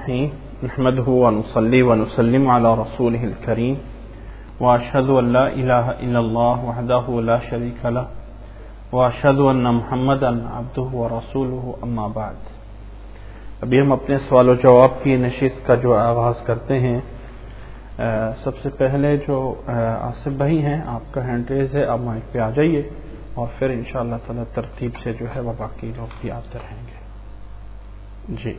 الرحيم نحمده ونصلي ونسلم على رسوله الكريم وأشهد أن لا إله إلا الله وحده لا شريك له وأشهد أن محمدا عبده ورسوله أما بعد. ابھی ہم اپنے سوال و جواب کی نشست کا جو آغاز کرتے ہیں. سب سے پہلے جو آصف بھائی ہیں، آپ کا ہینڈ ریز ہے، آپ مائک پہ آ جائیے اور پھر انشاءاللہ تعالی ترتیب سے جو ہے وہ باقی لوگ بھی آتے رہیں گے. جی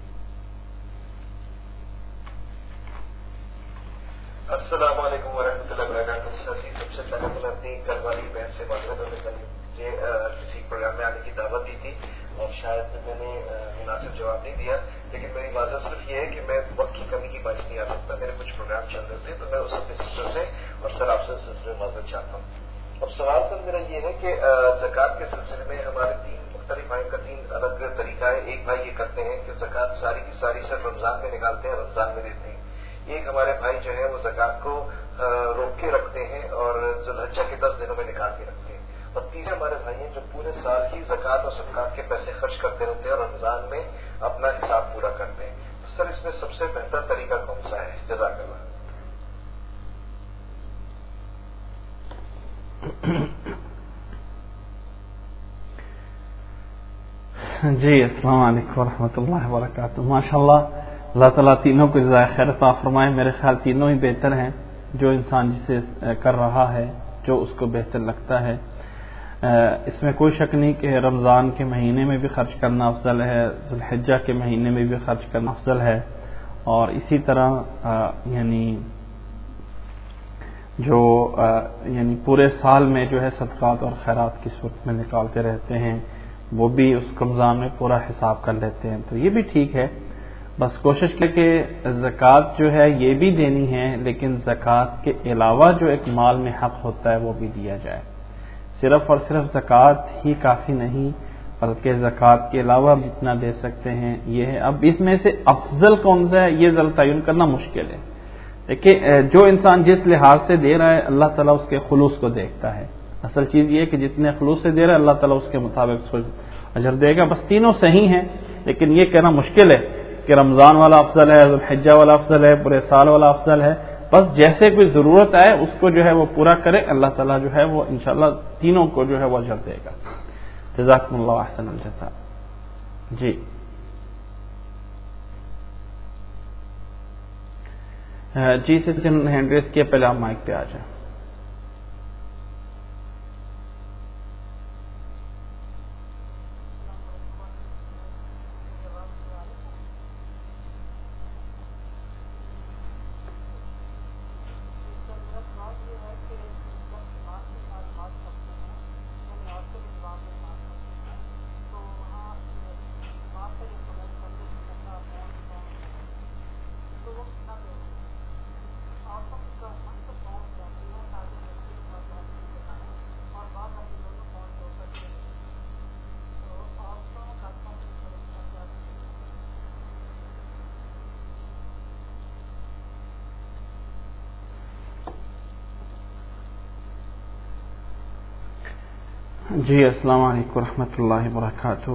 السلام علیکم ورحمۃ اللہ وبرکاتہ. سر جی، سب سے پہلے تو میں اپنی گھر والی بہن سے معذرت کرنے کے لیے کسی پروگرام میں آنے کی دعوت دی تھی اور شاید میں نے مناسب جواب نہیں دیا، لیکن میری معذرت صرف یہ ہے کہ میں وقت کی کمی کی باعث نہیں آ سکتا. میرے کچھ پروگرام چل رہے تھے تو میں اس اپنے سسٹر سے اور سر آپ سے سلسلے میں معذرت چاہتا ہوں. اب سوال سر میرا یہ ہے کہ زکوٰۃ کے سلسلے میں ہمارے تین مختلف بھائیوں کا تین الگ طریقہ ہے. ایک بھائی یہ کرتے ہیں کہ زکوٰۃ ساری کی ساری صرف رمضان میں نکالتے ہیں، رمضان میں دیتے ہیں. ایک ہمارے بھائی جو ہے وہ زکوٰۃ کو روک کے رکھتے ہیں اور ذوالحجہ کے 10 دنوں میں نکال کے رکھتے ہیں. اور تیسرے ہمارے بھائی ہیں جو پورے سال ہی زکوٰۃ اور صدقات کے پیسے خرچ کرتے رہتے ہیں اور رمضان میں اپنا حساب پورا کرتے ہیں. تو سر اس میں سب سے بہتر طریقہ کون سا ہے؟ جزاک اللہ. جی السلام علیکم ورحمۃ اللہ وبرکاتہ. ماشاء اللہ، اللہ تعالیٰ تینوں کو جزائے خیر عطا فرمائے. میرے خیال تینوں ہی بہتر ہیں. جو انسان جسے کر رہا ہے، جو اس کو بہتر لگتا ہے، اس میں کوئی شک نہیں کہ رمضان کے مہینے میں بھی خرچ کرنا افضل ہے، ذوالحجہ کے مہینے میں بھی خرچ کرنا افضل ہے. اور اسی طرح یعنی پورے سال میں جو ہے صدقات اور خیرات کس وقت میں نکالتے رہتے ہیں، وہ بھی اس رمضان میں پورا حساب کر لیتے ہیں. تو یہ بھی ٹھیک ہے. بس کوشش کریں کہ زکوٰۃ جو ہے یہ بھی دینی ہے، لیکن زکوٰۃ کے علاوہ جو ایک مال میں حق ہوتا ہے وہ بھی دیا جائے. صرف اور صرف زکوٰۃ ہی کافی نہیں، بلکہ زکوٰۃ کے علاوہ جتنا دے سکتے ہیں یہ ہے. اب اس میں سے افضل کون سا ہے یہ ذرا تعین کرنا مشکل ہے. دیکھیے، جو انسان جس لحاظ سے دے رہا ہے اللہ تعالیٰ اس کے خلوص کو دیکھتا ہے. اصل چیز یہ ہے کہ جتنے خلوص سے دے رہا ہے اللہ تعالیٰ اس کے مطابق اجر دے گا. بس تینوں صحیح ہیں، لیکن یہ کہنا مشکل ہے کہ رمضان والا افضل ہے، ذوالحجہ والا افضل ہے، پورے سال والا افضل ہے. بس جیسے کوئی ضرورت آئے اس کو جو ہے وہ پورا کرے، اللہ تعالیٰ جو ہے وہ انشاءاللہ تینوں کو جو ہے وہ اجر دے گا. جزاکم اللہ احسن الجزاء. جی جی سے ہینڈ ریز کیا، پہلے آپ مائک پہ آ جائیں. جی السلام علیکم ورحمۃ اللہ وبرکاتہ.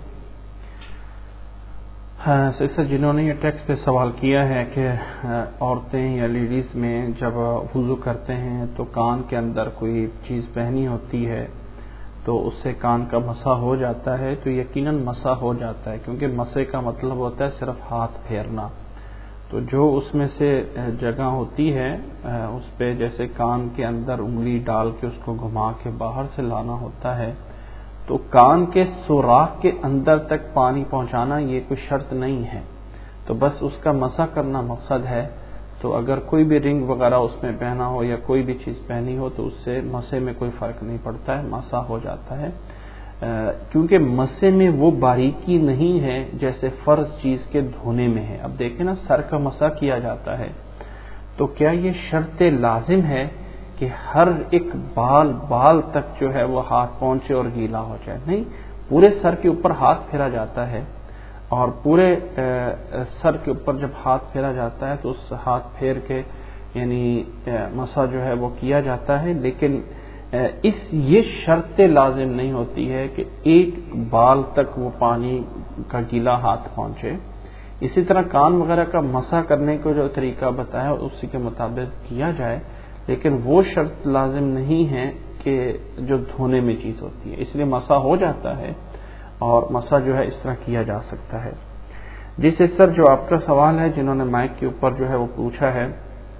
سر جنہوں نے یہ ٹیکسٹ پہ سوال کیا ہے کہ عورتیں یا لیڈیز میں جب وضو کرتے ہیں تو کان کے اندر کوئی چیز پہنی ہوتی ہے تو اس سے کان کا مسح ہو جاتا ہے، تو یقیناً مسح ہو جاتا ہے، کیونکہ مسح کا مطلب ہوتا ہے صرف ہاتھ پھیرنا. تو جو اس میں سے جگہ ہوتی ہے اس پہ جیسے کان کے اندر انگلی ڈال کے اس کو گھما کے باہر سے لانا ہوتا ہے، تو کان کے سوراخ کے اندر تک پانی پہنچانا یہ کوئی شرط نہیں ہے. تو بس اس کا مسح کرنا مقصد ہے. تو اگر کوئی بھی رنگ وغیرہ اس میں پہنا ہو یا کوئی بھی چیز پہنی ہو تو اس سے مسح میں کوئی فرق نہیں پڑتا ہے، مسح ہو جاتا ہے. کیونکہ مسح میں وہ باریکی نہیں ہے جیسے فرض چیز کے دھونے میں ہے. اب دیکھیں نا، سر کا مسح کیا جاتا ہے تو کیا یہ شرط لازم ہے کہ ہر ایک بال تک جو ہے وہ ہاتھ پہنچے اور گیلا ہو جائے؟ نہیں، پورے سر کے اوپر ہاتھ پھیرا جاتا ہے اور پورے سر کے اوپر جب ہاتھ پھیرا جاتا ہے تو اس ہاتھ پھیر کے یعنی مسح جو ہے وہ کیا جاتا ہے. لیکن یہ شرط لازم نہیں ہوتی ہے کہ ایک بال تک وہ پانی کا گیلا ہاتھ پہنچے. اسی طرح کان وغیرہ کا مسح کرنے کو جو طریقہ بتایا اسی کے مطابق کیا جائے، لیکن وہ شرط لازم نہیں ہے کہ جو دھونے میں چیز ہوتی ہے، اس لیے مسح ہو جاتا ہے اور مسح جو ہے اس طرح کیا جا سکتا ہے۔ جس سر جو آپ کا سوال ہے جنہوں نے مائک کے اوپر جو ہے وہ پوچھا ہے،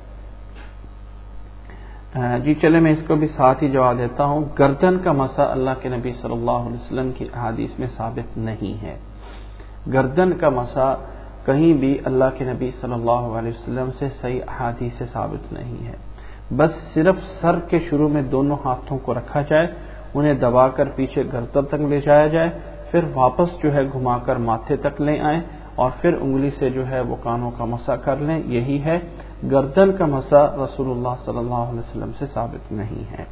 جی چلے میں اس کو بھی ساتھ ہی جواب دیتا ہوں۔ گردن کا مسح اللہ کے نبی صلی اللہ علیہ وسلم کی احادیث میں ثابت نہیں ہے۔ گردن کا مسح کہیں بھی اللہ کے نبی صلی اللہ علیہ وسلم سے صحیح احادیث سے ثابت نہیں ہے۔ بس صرف سر کے شروع میں دونوں ہاتھوں کو رکھا جائے، انہیں دبا کر پیچھے گردن تک لے جایا جائے، پھر واپس جو ہے گھما کر ماتھے تک لے آئیں اور پھر انگلی سے جو ہے وہ کانوں کا مسح کر لیں، یہی ہے۔ گردن کا مسح رسول اللہ صلی اللہ علیہ وسلم سے ثابت نہیں ہے۔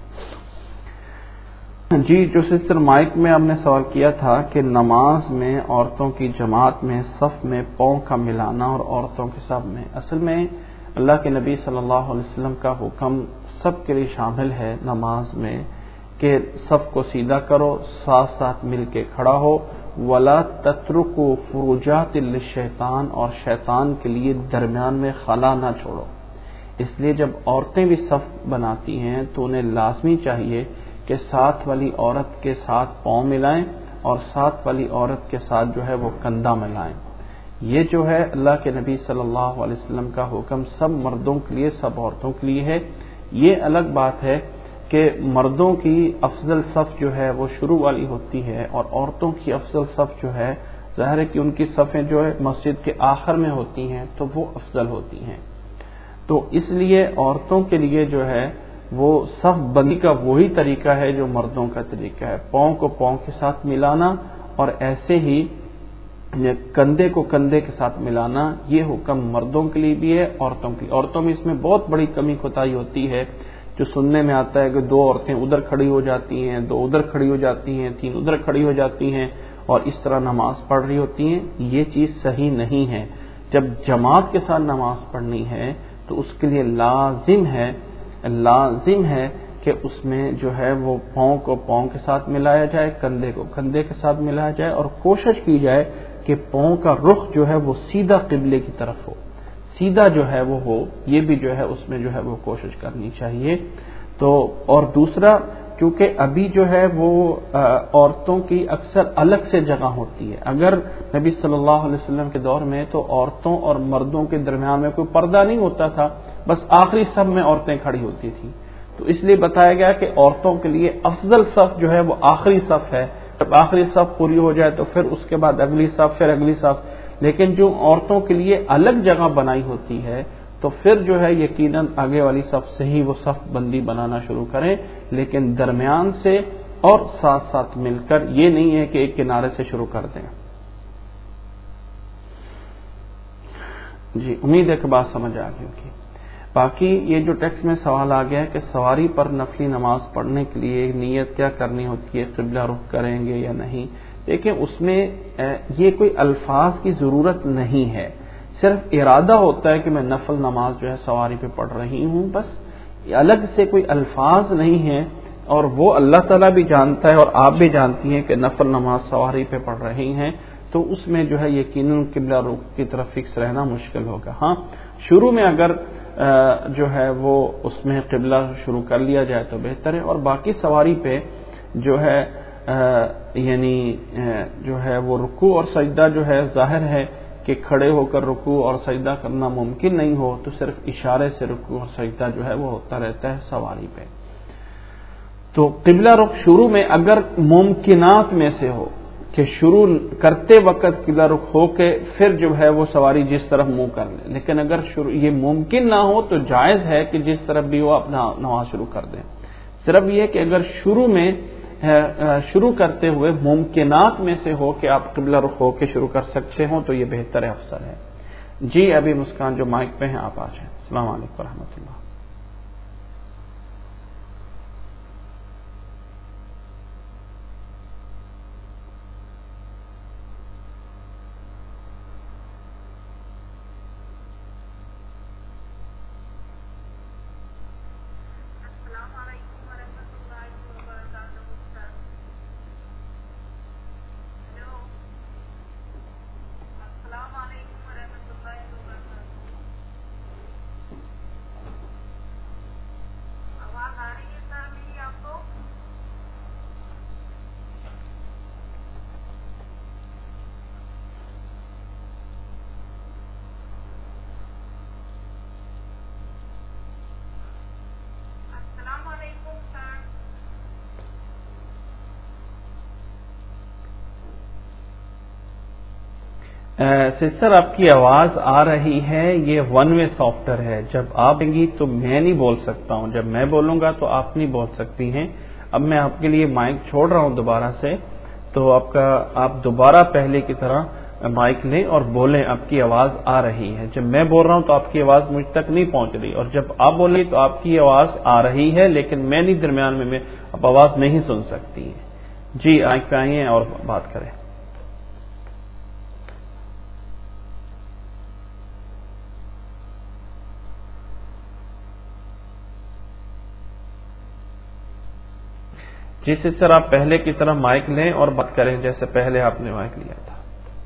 جی جو سسٹر مائک میں آپ نے سوال کیا تھا کہ نماز میں عورتوں کی جماعت میں صف میں پاؤں کا ملانا اور عورتوں کے صف میں، اصل میں اللہ کے نبی صلی اللہ علیہ وسلم کا حکم سب کے لیے شامل ہے نماز میں کہ صف کو سیدھا کرو، ساتھ ساتھ مل کے کھڑا ہو، ولا تترکوا فروجات للشیطان، اور شیطان کے لیے درمیان میں خلا نہ چھوڑو۔ اس لیے جب عورتیں بھی صف بناتی ہیں تو انہیں لازمی چاہیے کہ ساتھ والی عورت کے ساتھ پاؤں ملائیں اور ساتھ والی عورت کے ساتھ جو ہے وہ کندھا ملائیں۔ یہ جو ہے اللہ کے نبی صلی اللہ علیہ وسلم کا حکم سب مردوں کے لیے سب عورتوں کے لیے ہے۔ یہ الگ بات ہے کہ مردوں کی افضل صف جو ہے وہ شروع والی ہوتی ہے اور عورتوں کی افضل صف جو ہے ظاہر ہے کہ ان کی صفیں جو ہے مسجد کے آخر میں ہوتی ہیں تو وہ افضل ہوتی ہیں۔ تو اس لیے عورتوں کے لیے جو ہے وہ صف بندی کا وہی طریقہ ہے جو مردوں کا طریقہ ہے، پاؤں کو پاؤں کے ساتھ ملانا اور ایسے ہی کندھے کو کندھے کے ساتھ ملانا، یہ حکم مردوں کے لیے بھی ہے عورتوں کے لیے۔ عورتوں میں اس میں بہت بڑی کمی کوتاہی ہوتی ہے، جو سننے میں آتا ہے کہ دو عورتیں ادھر کھڑی ہو جاتی ہیں، دو ادھر کھڑی ہو جاتی ہیں، تین ادھر کھڑی ہو جاتی ہیں اور اس طرح نماز پڑھ رہی ہوتی ہیں، یہ چیز صحیح نہیں ہے۔ جب جماعت کے ساتھ نماز پڑھنی ہے تو اس کے لیے لازم ہے کہ اس میں جو ہے وہ پاؤں کو پاؤں کے ساتھ ملایا جائے، کندھے کو کندھے کے ساتھ ملایا جائے اور کوشش کی جائے کہ پاؤں کا رخ جو ہے وہ سیدھا قبلے کی طرف ہو، سیدھا جو ہے وہ ہو، یہ بھی جو ہے اس میں جو ہے وہ کوشش کرنی چاہیے۔ تو اور دوسرا کیونکہ ابھی جو ہے وہ عورتوں کی اکثر الگ سے جگہ ہوتی ہے، اگر نبی صلی اللہ علیہ وسلم کے دور میں تو عورتوں اور مردوں کے درمیان میں کوئی پردہ نہیں ہوتا تھا، بس آخری صف میں عورتیں کھڑی ہوتی تھیں، تو اس لیے بتایا گیا کہ عورتوں کے لیے افضل صف جو ہے وہ آخری صف ہے، جب آخری صف پوری ہو جائے تو پھر اس کے بعد اگلی صف، پھر اگلی صف، لیکن جو عورتوں کے لیے الگ جگہ بنائی ہوتی ہے تو پھر جو ہے یقیناً آگے والی صف سے ہی وہ صف بندی بنانا شروع کریں، لیکن درمیان سے اور ساتھ ساتھ مل کر، یہ نہیں ہے کہ ایک کنارے سے شروع کر دیں۔ جی امید ہے کہ بات سمجھ آ گئی ہوگی۔ باقی یہ جو ٹیکسٹ میں سوال آ گیا ہے کہ سواری پر نفلی نماز پڑھنے کے لیے نیت کیا کرنی ہوتی ہے، قبلہ رخ کریں گے یا نہیں؟ دیکھیں اس میں یہ کوئی الفاظ کی ضرورت نہیں ہے، صرف ارادہ ہوتا ہے کہ میں نفل نماز جو ہے سواری پہ پڑھ رہی ہوں، بس الگ سے کوئی الفاظ نہیں ہے، اور وہ اللہ تعالیٰ بھی جانتا ہے اور آپ بھی جانتی ہیں کہ نفل نماز سواری پہ پڑھ رہی ہیں، تو اس میں جو ہے یقیناً قبلہ رخ کی طرف فکس رہنا مشکل ہوگا۔ ہاں شروع میں اگر جو ہے وہ اس میں قبلہ شروع کر لیا جائے تو بہتر ہے، اور باقی سواری پہ جو ہے یعنی جو ہے وہ رکوع اور سجدہ جو ہے ظاہر ہے کہ کھڑے ہو کر رکوع اور سجدہ کرنا ممکن نہیں ہو تو صرف اشارے سے رکوع اور سجدہ جو ہے وہ ہوتا رہتا ہے سواری پہ۔ تو قبلہ رخ شروع میں اگر ممکنات میں سے ہو کہ شروع کرتے وقت قبلہ رخ ہو کے پھر جو ہے وہ سواری جس طرف منہ کر لے، لیکن اگر یہ ممکن نہ ہو تو جائز ہے کہ جس طرف بھی وہ اپنا نماز شروع کر دیں، صرف یہ کہ اگر شروع کرتے ہوئے ممکنات میں سے ہو کہ آپ قبلہ رخ ہو کے شروع کر سکتے ہوں تو یہ بہتر ہے، افضل ہے۔ جی ابھی مسکان جو مائک پہ ہیں آپ آ جائیں۔ السلام علیکم ورحمۃ اللہ۔ سسٹر آپ کی آواز آ رہی ہے، یہ ون وے سافٹ ویئر ہے، جب آپ دیں گی تو میں نہیں بول سکتا ہوں، جب میں بولوں گا تو آپ نہیں بول سکتی ہیں۔ اب میں آپ کے لیے مائک چھوڑ رہا ہوں دوبارہ سے، تو آپ دوبارہ پہلے کی طرح مائک لیں اور بولیں، آپ کی آواز آ رہی ہے۔ جب میں بول رہا ہوں تو آپ کی آواز مجھ تک نہیں پہنچ رہی، اور جب آپ بولیں تو آپ کی آواز آ رہی ہے لیکن میں نہیں درمیان میں آپ آواز نہیں سن سکتی ہیں۔ جی مائک پہ آئیے اور بات کریں۔ جی سسٹر آپ پہلے کی طرح مائک لیں اور بات کریں جیسے پہلے آپ نے مائک لیا تھا۔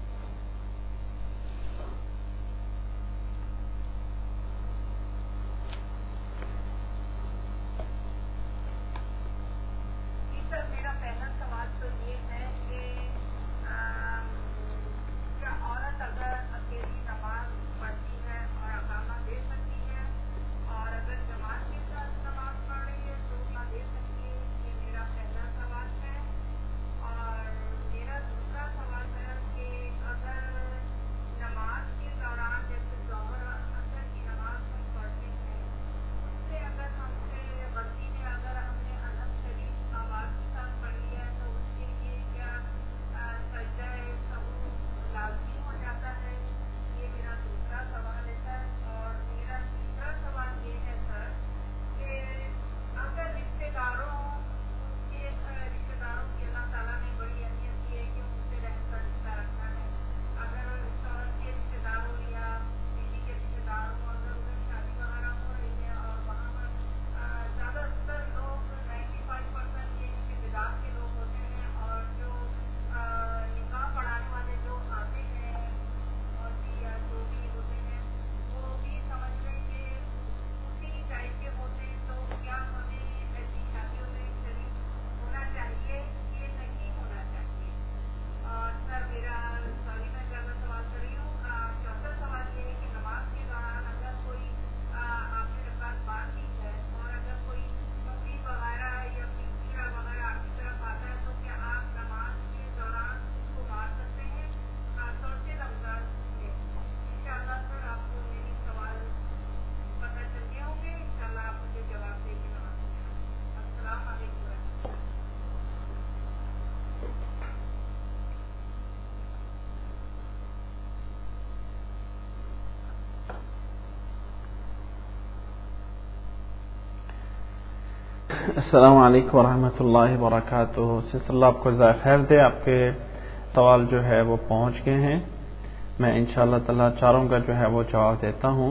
السلام علیکم ورحمۃ اللہ وبرکاتہ۔ سسٹر اللہ آپ کو جزائے خیر دے، آپ کے سوال جو ہے وہ پہنچ گئے ہیں، میں انشاءاللہ تعالی چاروں کا جو ہے وہ جواب دیتا ہوں،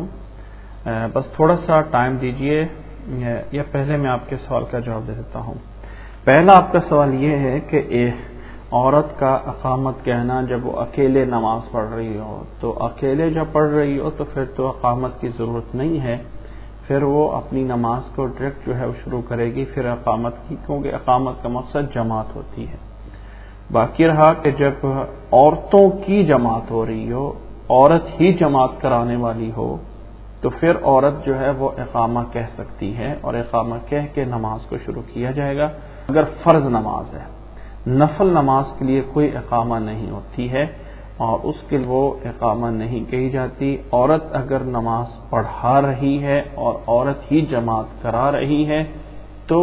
بس تھوڑا سا ٹائم دیجئے، یا پہلے میں آپ کے سوال کا جواب دے دیتا ہوں۔ پہلا آپ کا سوال یہ ہے کہ عورت کا اقامت کہنا جب وہ اکیلے نماز پڑھ رہی ہو، تو اکیلے جب پڑھ رہی ہو تو پھر تو اقامت کی ضرورت نہیں ہے، پھر وہ اپنی نماز کو ڈائریکٹ جو ہے وہ شروع کرے گی پھر اقامت کی، کیونکہ اقامت کا مقصد جماعت ہوتی ہے۔ باقی رہا کہ جب عورتوں کی جماعت ہو رہی ہو، عورت ہی جماعت کرانے والی ہو، تو پھر عورت جو ہے وہ اقامہ کہہ سکتی ہے، اور اقامہ کہہ کے نماز کو شروع کیا جائے گا۔ اگر فرض نماز ہے، نفل نماز کے لیے کوئی اقامہ نہیں ہوتی ہے، اور اس کے وہ اقامہ نہیں کہی جاتی۔ عورت اگر نماز پڑھا رہی ہے اور عورت ہی جماعت کرا رہی ہے تو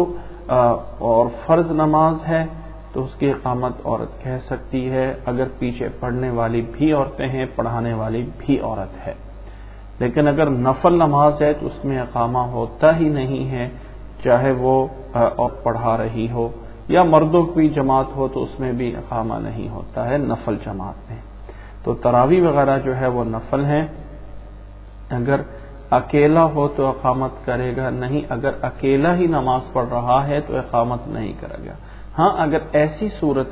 اور فرض نماز ہے تو اس کی اقامت عورت کہہ سکتی ہے، اگر پیچھے پڑھنے والی بھی عورتیں ہیں، پڑھانے والی بھی عورت ہے۔ لیکن اگر نفل نماز ہے تو اس میں اقامہ ہوتا ہی نہیں ہے، چاہے وہ اور پڑھا رہی ہو یا مردوں کی جماعت ہو تو اس میں بھی اقامہ نہیں ہوتا ہے نفل جماعت میں۔ تو تراویح وغیرہ جو ہے وہ نفل ہیں، اگر اکیلا ہو تو اقامت کرے گا نہیں، اگر اکیلا ہی نماز پڑھ رہا ہے تو اقامت نہیں کرے گا۔ ہاں اگر ایسی صورت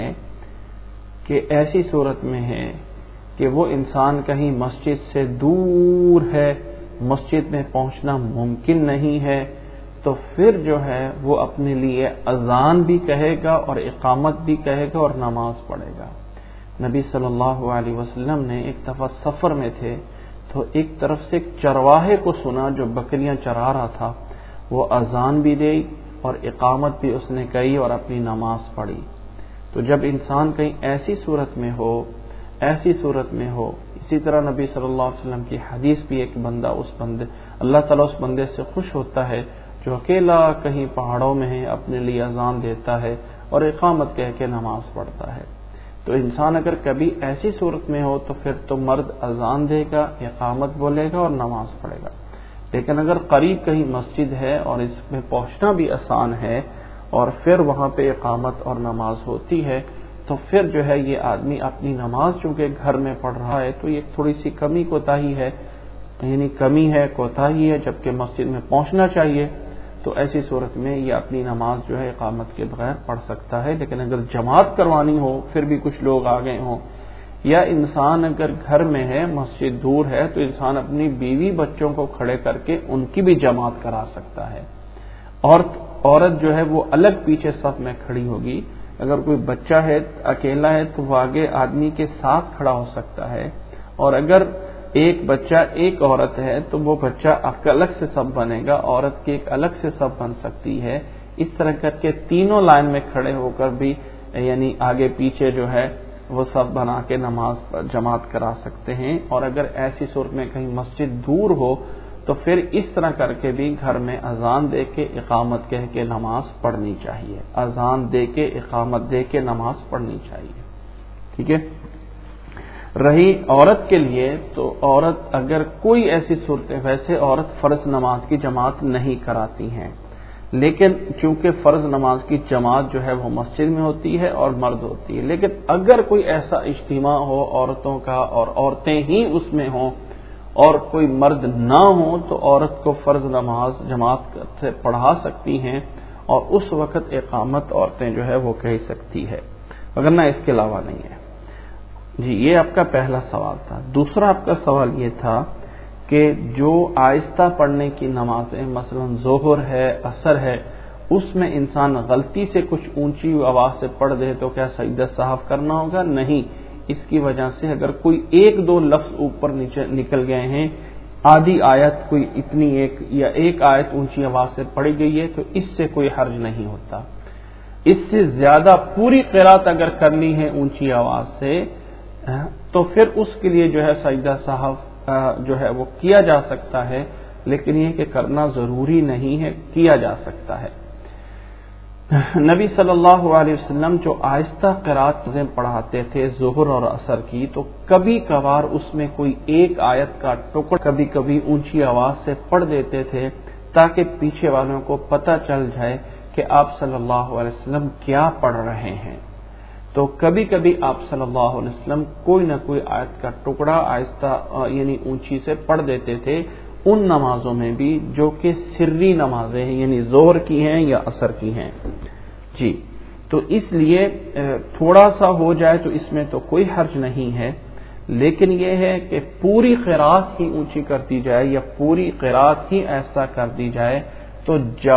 میں ہے کہ وہ انسان کہیں مسجد سے دور ہے، مسجد میں پہنچنا ممکن نہیں ہے، تو پھر جو ہے وہ اپنے لیے اذان بھی کہے گا اور اقامت بھی کہے گا اور نماز پڑھے گا۔ نبی صلی اللہ علیہ وسلم نے ایک دفعہ سفر میں تھے تو ایک طرف سے ایک چرواہے کو سنا جو بکریاں چرا رہا تھا، وہ اذان بھی دی اور اقامت بھی اس نے کہی اور اپنی نماز پڑھی۔ تو جب انسان کہیں ایسی صورت میں ہو ایسی صورت میں ہو. اسی طرح نبی صلی اللہ علیہ وسلم کی حدیث بھی ایک بندہ اللہ تعالیٰ اس بندے سے خوش ہوتا ہے جو اکیلا کہیں پہاڑوں میں ہے، اپنے لیے اذان دیتا ہے اور اقامت کہہ کے نماز پڑھتا ہے. تو انسان اگر کبھی ایسی صورت میں ہو تو پھر تو مرد اذان دے گا، اقامت بولے گا اور نماز پڑھے گا. لیکن اگر قریب کہیں مسجد ہے اور اس میں پہنچنا بھی آسان ہے اور پھر وہاں پہ اقامت اور نماز ہوتی ہے تو پھر جو ہے یہ آدمی اپنی نماز چونکہ گھر میں پڑھ رہا ہے تو یہ تھوڑی سی کمی کوتاہی ہے، یعنی کمی ہے، کوتاہی ہے، جبکہ مسجد میں پہنچنا چاہیے. تو ایسی صورت میں یہ اپنی نماز جو ہے اقامت کے بغیر پڑھ سکتا ہے. لیکن اگر جماعت کروانی ہو، پھر بھی کچھ لوگ آ گئے ہوں، یا انسان اگر گھر میں ہے، مسجد دور ہے، تو انسان اپنی بیوی بچوں کو کھڑے کر کے ان کی بھی جماعت کرا سکتا ہے. عورت جو ہے وہ الگ پیچھے صف میں کھڑی ہوگی. اگر کوئی بچہ ہے اکیلا ہے تو وہ آگے آدمی کے ساتھ کھڑا ہو سکتا ہے، اور اگر ایک بچہ ایک عورت ہے تو وہ بچہ الگ سے صف بنے گا، عورت کی ایک الگ سے صف بن سکتی ہے. اس طرح کر کے تینوں لائن میں کھڑے ہو کر بھی یعنی آگے پیچھے جو ہے وہ صف بنا کے نماز جماعت کرا سکتے ہیں. اور اگر ایسی صورت میں کہیں مسجد دور ہو تو پھر اس طرح کر کے بھی گھر میں اذان دے کے اقامت کہہ کے نماز پڑھنی چاہیے. اذان دے کے اقامت دے کے نماز پڑھنی چاہیے. ٹھیک ہے. رہی عورت کے لیے تو عورت اگر کوئی ایسی صورت ہے، ویسے عورت فرض نماز کی جماعت نہیں کراتی ہیں، لیکن چونکہ فرض نماز کی جماعت جو ہے وہ مسجد میں ہوتی ہے اور مرد ہوتی ہے. لیکن اگر کوئی ایسا اجتماع ہو عورتوں کا اور عورتیں ہی اس میں ہوں اور کوئی مرد نہ ہو تو عورت کو فرض نماز جماعت سے پڑھا سکتی ہیں، اور اس وقت اقامت عورتیں جو ہے وہ کہہ سکتی ہے، وگرنہ اس کے علاوہ نہیں ہے. جی یہ آپ کا پہلا سوال تھا. دوسرا آپ کا سوال یہ تھا کہ جو آہستہ پڑھنے کی نمازیں مثلا ظہر ہے، عصر ہے، اس میں انسان غلطی سے کچھ اونچی آواز سے پڑھ دے تو کیا سجدہ سہو کرنا ہوگا؟ نہیں. اس کی وجہ سے اگر کوئی ایک دو لفظ اوپر نیچے نکل گئے ہیں، آدھی آیت کوئی اتنی ایک آیت اونچی آواز سے پڑھی گئی ہے تو اس سے کوئی حرج نہیں ہوتا. اس سے زیادہ پوری قرات اگر کرنی ہے اونچی آواز سے تو پھر اس کے لیے جو ہے سجدہ سہو جو ہے وہ کیا جا سکتا ہے، لیکن یہ کہ کرنا ضروری نہیں ہے، کیا جا سکتا ہے. نبی صلی اللہ علیہ وسلم جو آہستہ قرات پڑھاتے تھے ظہر اور عصر کی، تو کبھی کبھار اس میں کوئی ایک آیت کا ٹکڑا کبھی کبھی اونچی آواز سے پڑھ دیتے تھے تاکہ پیچھے والوں کو پتہ چل جائے کہ آپ صلی اللہ علیہ وسلم کیا پڑھ رہے ہیں. تو کبھی کبھی آپ صلی اللہ علیہ وسلم کوئی نہ کوئی آیت کا ٹکڑا آہستہ یعنی اونچی سے پڑھ دیتے تھے ان نمازوں میں بھی جو کہ سری نمازیں ہیں، یعنی ظہر کی ہیں یا عصر کی ہیں. جی تو اس لیے تھوڑا سا ہو جائے تو اس میں تو کوئی حرج نہیں ہے، لیکن یہ ہے کہ پوری قرات ہی اونچی کر دی جائے یا پوری قرات ہی ایسا کر دی جائے تو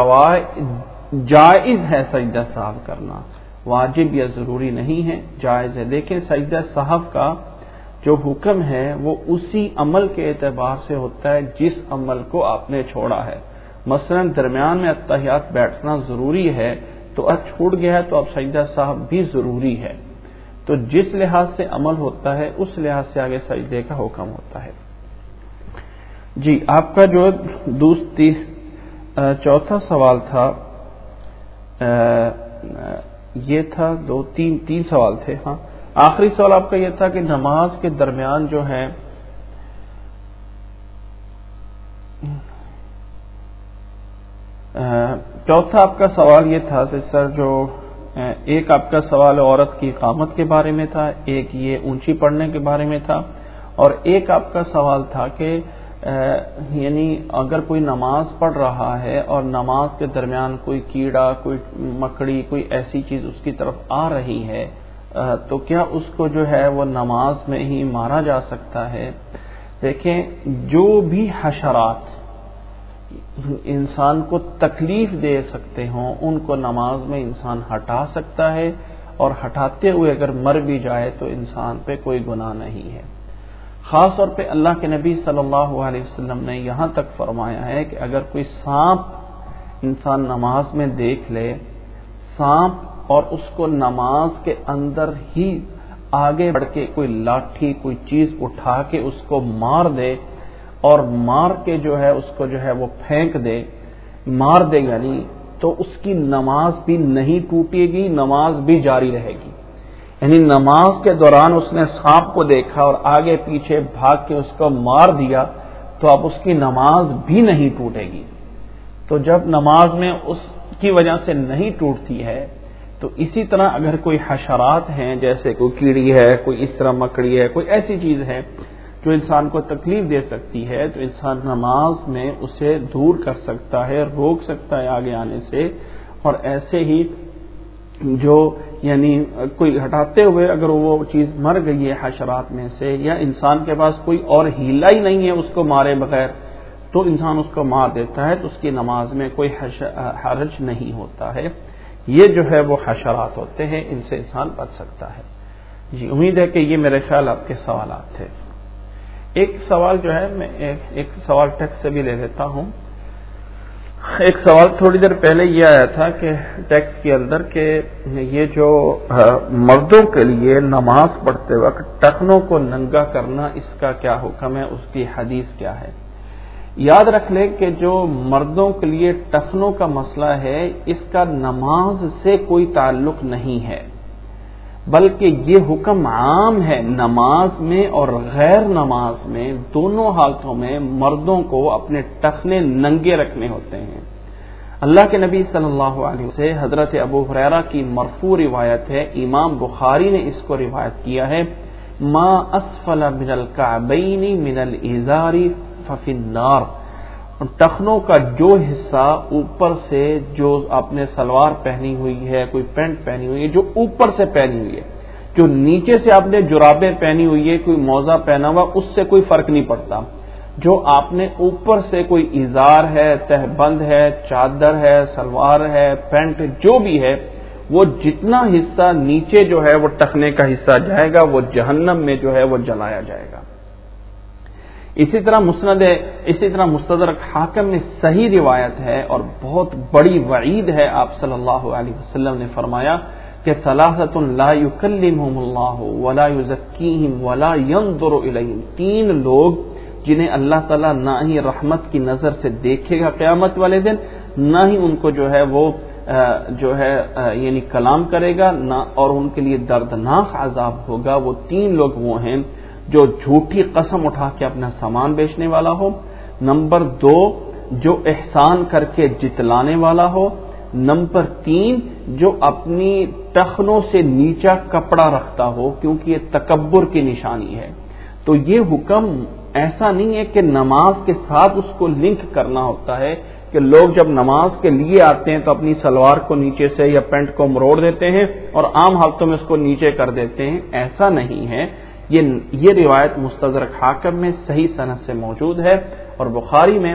جائز ہے سجدہ سہو کرنا، واجب یا ضروری نہیں ہے، جائز ہے. لیکن سجدہ سہو کا جو حکم ہے وہ اسی عمل کے اعتبار سے ہوتا ہے جس عمل کو آپ نے چھوڑا ہے. مثلا درمیان میں اتحیات بیٹھنا ضروری ہے تو چھوٹ گیا ہے تو اب سجدہ سہو بھی ضروری ہے. تو جس لحاظ سے عمل ہوتا ہے اس لحاظ سے آگے سجدے کا حکم ہوتا ہے. جی آپ کا جو چوتھا سوال تھا یہ تھا تین سوال تھے. ہاں آخری سوال آپ کا یہ تھا کہ نماز کے درمیان جو ہے چوتھا آپ کا سوال یہ تھا سر، جو ایک آپ کا سوال عورت کی اقامت کے بارے میں تھا، ایک یہ اونچی پڑھنے کے بارے میں تھا، اور ایک آپ کا سوال تھا کہ یعنی اگر کوئی نماز پڑھ رہا ہے اور نماز کے درمیان کوئی کیڑا، کوئی مکڑی، کوئی ایسی چیز اس کی طرف آ رہی ہے تو کیا اس کو جو ہے وہ نماز میں ہی مارا جا سکتا ہے؟ دیکھیں جو بھی حشرات انسان کو تکلیف دے سکتے ہوں ان کو نماز میں انسان ہٹا سکتا ہے، اور ہٹاتے ہوئے اگر مر بھی جائے تو انسان پہ کوئی گناہ نہیں ہے. خاص طور پہ اللہ کے نبی صلی اللہ علیہ وسلم نے یہاں تک فرمایا ہے کہ اگر کوئی سانپ انسان نماز میں دیکھ لے، سانپ، اور اس کو نماز کے اندر ہی آگے بڑھ کے کوئی لاٹھی کوئی چیز اٹھا کے اس کو مار دے اور مار کے جو ہے اس کو جو ہے وہ پھینک دے، مار دے یعنی، تو اس کی نماز بھی نہیں ٹوٹے گی، نماز بھی جاری رہے گی۔ یعنی نماز کے دوران اس نے سانپ کو دیکھا اور آگے پیچھے بھاگ کے اس کو مار دیا تو اب اس کی نماز بھی نہیں ٹوٹے گی۔ تو جب نماز میں اس کی وجہ سے نہیں ٹوٹتی ہے تو اسی طرح اگر کوئی حشرات ہیں، جیسے کوئی کیڑی ہے، کوئی اس طرح مکڑی ہے، کوئی ایسی چیز ہے جو انسان کو تکلیف دے سکتی ہے، تو انسان نماز میں اسے دور کر سکتا ہے، روک سکتا ہے آگے آنے سے۔ اور ایسے ہی جو یعنی کوئی ہٹاتے ہوئے اگر وہ چیز مر گئی ہے حشرات میں سے، یا انسان کے پاس کوئی اور ہیلا ہی نہیں ہے اس کو مارے بغیر، تو انسان اس کو مار دیتا ہے تو اس کی نماز میں کوئی حرج نہیں ہوتا ہے۔ یہ جو ہے وہ حشرات ہوتے ہیں، ان سے انسان بچ سکتا ہے۔ جی امید ہے کہ یہ میرے خیال آپ کے سوالات تھے۔ ایک سوال جو ہے میں ایک سوال ٹیکسٹ سے بھی لے لیتا ہوں۔ ایک سوال تھوڑی دیر پہلے یہ آیا تھا کہ ٹیکسٹ کے اندر کہ یہ جو مردوں کے لیے نماز پڑھتے وقت ٹخنوں کو ننگا کرنا، اس کا کیا حکم ہے، اس کی حدیث کیا ہے؟ یاد رکھ لیں کہ جو مردوں کے لیے ٹخنوں کا مسئلہ ہے، اس کا نماز سے کوئی تعلق نہیں ہے، بلکہ یہ حکم عام ہے نماز میں اور غیر نماز میں، دونوں حالتوں میں مردوں کو اپنے ٹخنے ننگے رکھنے ہوتے ہیں۔ اللہ کے نبی صلی اللہ علیہ وسلم سے حضرت ابو ہریرہ کی مرفوع روایت ہے، امام بخاری نے اس کو روایت کیا ہے، ما اسفل من الکعبین من الازار ففی النار، ٹخنوں کا جو حصہ اوپر سے، جو آپ نے سلوار پہنی ہوئی ہے، کوئی پینٹ پہنی ہوئی ہے جو اوپر سے پہنی ہوئی ہے، جو نیچے سے آپ نے جرابیں پہنی ہوئی ہے، کوئی موزہ پہنا ہوا، اس سے کوئی فرق نہیں پڑتا۔ جو آپ نے اوپر سے کوئی ازار ہے، تہبند ہے، چادر ہے، سلوار ہے، پینٹ جو بھی ہے، وہ جتنا حصہ نیچے جو ہے وہ ٹخنے کا حصہ جائے گا، وہ جہنم میں جو ہے وہ جلایا جائے گا۔ اسی طرح مستدرک حاکم میں صحیح روایت ہے اور بہت بڑی وعید ہے، آپ صلی اللہ علیہ وسلم نے فرمایا کہ ثلاثۃ لا یکلمہم اللہ ولا یزکیہم ولا ینظر الیہم، تین لوگ جنہیں اللہ تعالیٰ نہ ہی رحمت کی نظر سے دیکھے گا قیامت والے دن، نہ ہی ان کو جو ہے وہ یعنی کلام کرے گا، نہ اور ان کے لیے دردناک عذاب ہوگا۔ وہ تین لوگ وہ ہیں جو جھوٹی قسم اٹھا کے اپنا سامان بیچنے والا ہو، نمبر 2 جو احسان کر کے جتلانے والا ہو، نمبر 3 جو اپنی ٹخنوں سے نیچا کپڑا رکھتا ہو، کیونکہ یہ تکبر کی نشانی ہے۔ تو یہ حکم ایسا نہیں ہے کہ نماز کے ساتھ اس کو لنک کرنا ہوتا ہے کہ لوگ جب نماز کے لیے آتے ہیں تو اپنی سلوار کو نیچے سے یا پینٹ کو مروڑ دیتے ہیں اور عام حالتوں میں اس کو نیچے کر دیتے ہیں، ایسا نہیں ہے۔ یہ روایت مستدرک حاکم میں صحیح سند سے موجود ہے، اور بخاری میں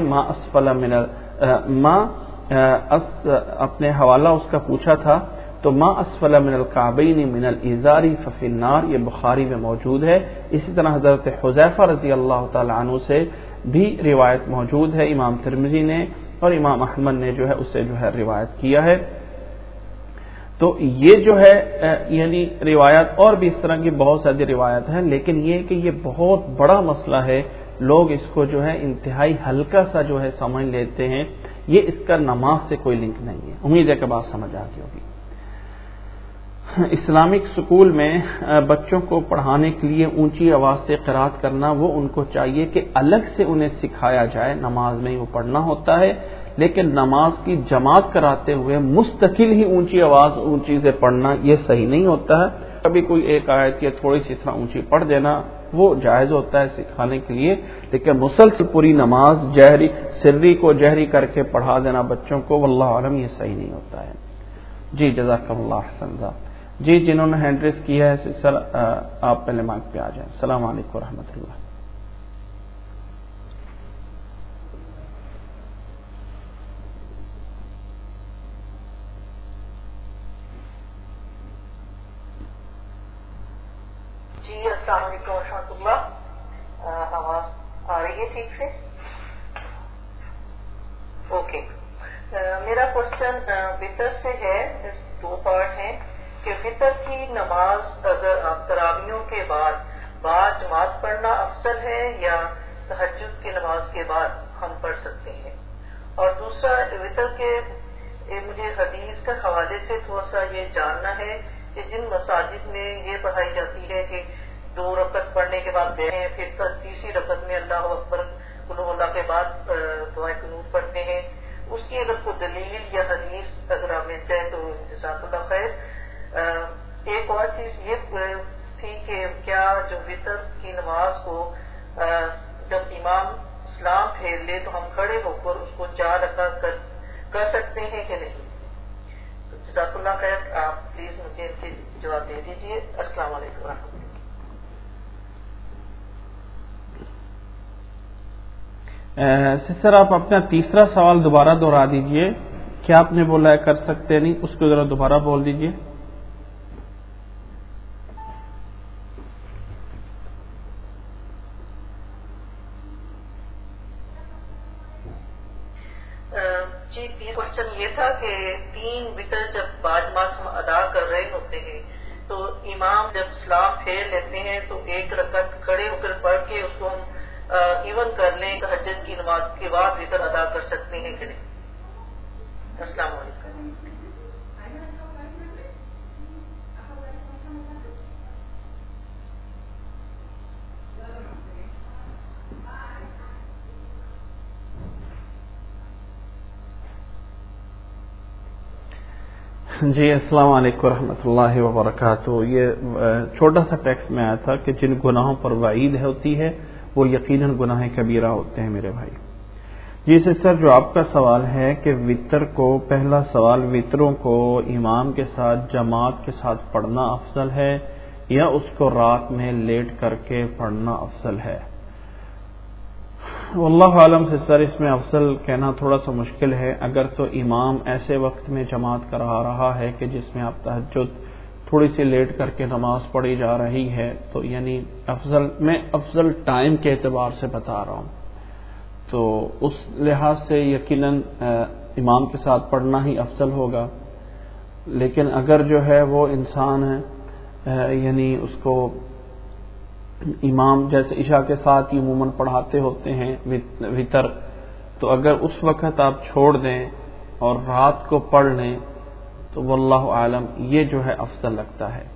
اپنے حوالہ اس کا پوچھا تھا تو ما اسفل من الکعبین من الازار ففی النار، یہ بخاری میں موجود ہے۔ اسی طرح حضرت حذیفہ رضی اللہ تعالی عنہ سے بھی روایت موجود ہے، امام ترمذی نے اور امام احمد نے جو ہے اسے جو ہے روایت کیا ہے۔ تو یہ جو ہے یعنی روایت، اور بھی اس طرح کی بہت ساری روایت ہیں، لیکن یہ کہ یہ بہت بڑا مسئلہ ہے، لوگ اس کو جو ہے انتہائی ہلکا سا جو ہے سمجھ لیتے ہیں، یہ اس کا نماز سے کوئی لنک نہیں ہے۔ امید ہے کہ بات سمجھ آتی ہوگی۔ اسلامک سکول میں بچوں کو پڑھانے کے لیے اونچی آواز سے قرات کرنا، وہ ان کو چاہیے کہ الگ سے انہیں سکھایا جائے، نماز میں وہ پڑھنا ہوتا ہے، لیکن نماز کی جماعت کراتے ہوئے مستقل ہی اونچی سے پڑھنا یہ صحیح نہیں ہوتا ہے۔ کبھی کوئی ایک آیت یا تھوڑی سی طرح اونچی پڑھ دینا وہ جائز ہوتا ہے سکھانے کے لیے، لیکن مسلسل پوری نماز سری کو جہری کر کے پڑھا دینا بچوں کو، واللہ عالم یہ صحیح نہیں ہوتا ہے۔ جی جزاکم اللہ احسن ذات۔ جی جنہوں نے ہینڈ ریز کیا ہے سر آپ پہلے مائک پہ آ جائیں۔ السلام علیکم ورحمۃ اللہ۔ جی السلام علیکم ورحمۃ اللہ، آواز آ رہی ہے ٹھیک سے؟ اوکے، میرا کوشچن وطر سے ہے، اس 2 پارٹ ہیں۔ کہ فطر کی نماز اگر آپ تراویحوں کے بعد جماعت پڑھنا افضل ہے یا تہجد کی نماز کے بعد ہم پڑھ سکتے ہیں؟ اور دوسرا وطر کے مجھے حدیث کا حوالے سے تھوڑا سا یہ جاننا ہے کہ جن مساجد میں یہ پڑھائی جاتی ہے کہ 2 رکعت پڑھنے کے بعد بیٹھیں، پھر تیسری رکعت میں اللہ اکبر قل هو اللہ کے بعد دعائے قنوت پڑھتے ہیں، اس کی اگر کوئی دلیل یا حدیث اگر آپ مل جائے تو جزاک اللہ خیر۔ ایک اور چیز یہ تھی کہ کیا جو وطر کی نماز کو جب امام سلام پھیر لے تو ہم کھڑے ہو کر اس کو 4 رکعت کر سکتے ہیں کہ نہیں؟ تو جزاک اللہ خیر، آپ پلیز مجھے ان کے جواب دے دیجیے۔ السلام علیکم ورحمۃ اللہ۔ سر آپ اپنا تیسرا سوال دوبارہ دہرا دیجئے، کیا آپ نے بولا ہے کر سکتے نہیں، اس کو ذرا دوبارہ بول دیجئے۔ جی کوشچن یہ تھا کہ 3 وطر جب باجماعت ہم ادا کر رہے ہوتے ہیں تو امام جب سلام پھیر لیتے ہیں تو 1 رکعت کھڑے ہو کر پڑھ کے اس کو ہم ایون کر لیں، تہجد کی نماز کے بعد وطر ادا کر سکتے ہیں کہ نہیں؟ السلام علیکم۔ جی السلام علیکم ورحمۃ اللہ وبرکاتہ۔ یہ چھوٹا سا ٹیکسٹ میں آیا تھا کہ جن گناہوں پر وعید ہوتی ہے وہ یقیناً گناہ کبیرہ ہوتے ہیں میرے بھائی۔ جی سر جو آپ کا سوال ہے کہ وطر کو، پہلا سوال وطروں کو امام کے ساتھ جماعت کے ساتھ پڑھنا افضل ہے یا اس کو رات میں لیٹ کر کے پڑھنا افضل ہے؟ واللہ عالم سے سر اس میں افضل کہنا تھوڑا سا مشکل ہے۔ اگر تو امام ایسے وقت میں جماعت کرا رہا ہے کہ جس میں آپ تہجد تھوڑی سی لیٹ کر کے نماز پڑھی جا رہی ہے تو یعنی افضل ٹائم کے اعتبار سے بتا رہا ہوں، تو اس لحاظ سے یقیناً امام کے ساتھ پڑھنا ہی افضل ہوگا۔ لیکن اگر جو ہے وہ انسان ہے یعنی اس کو امام جیسے عشاء کے ساتھ ہی عموماً پڑھاتے ہوتے ہیں وطر، تو اگر اس وقت آپ چھوڑ دیں اور رات کو پڑھ لیں تو واللہ عالم یہ جو ہے افضل لگتا ہے۔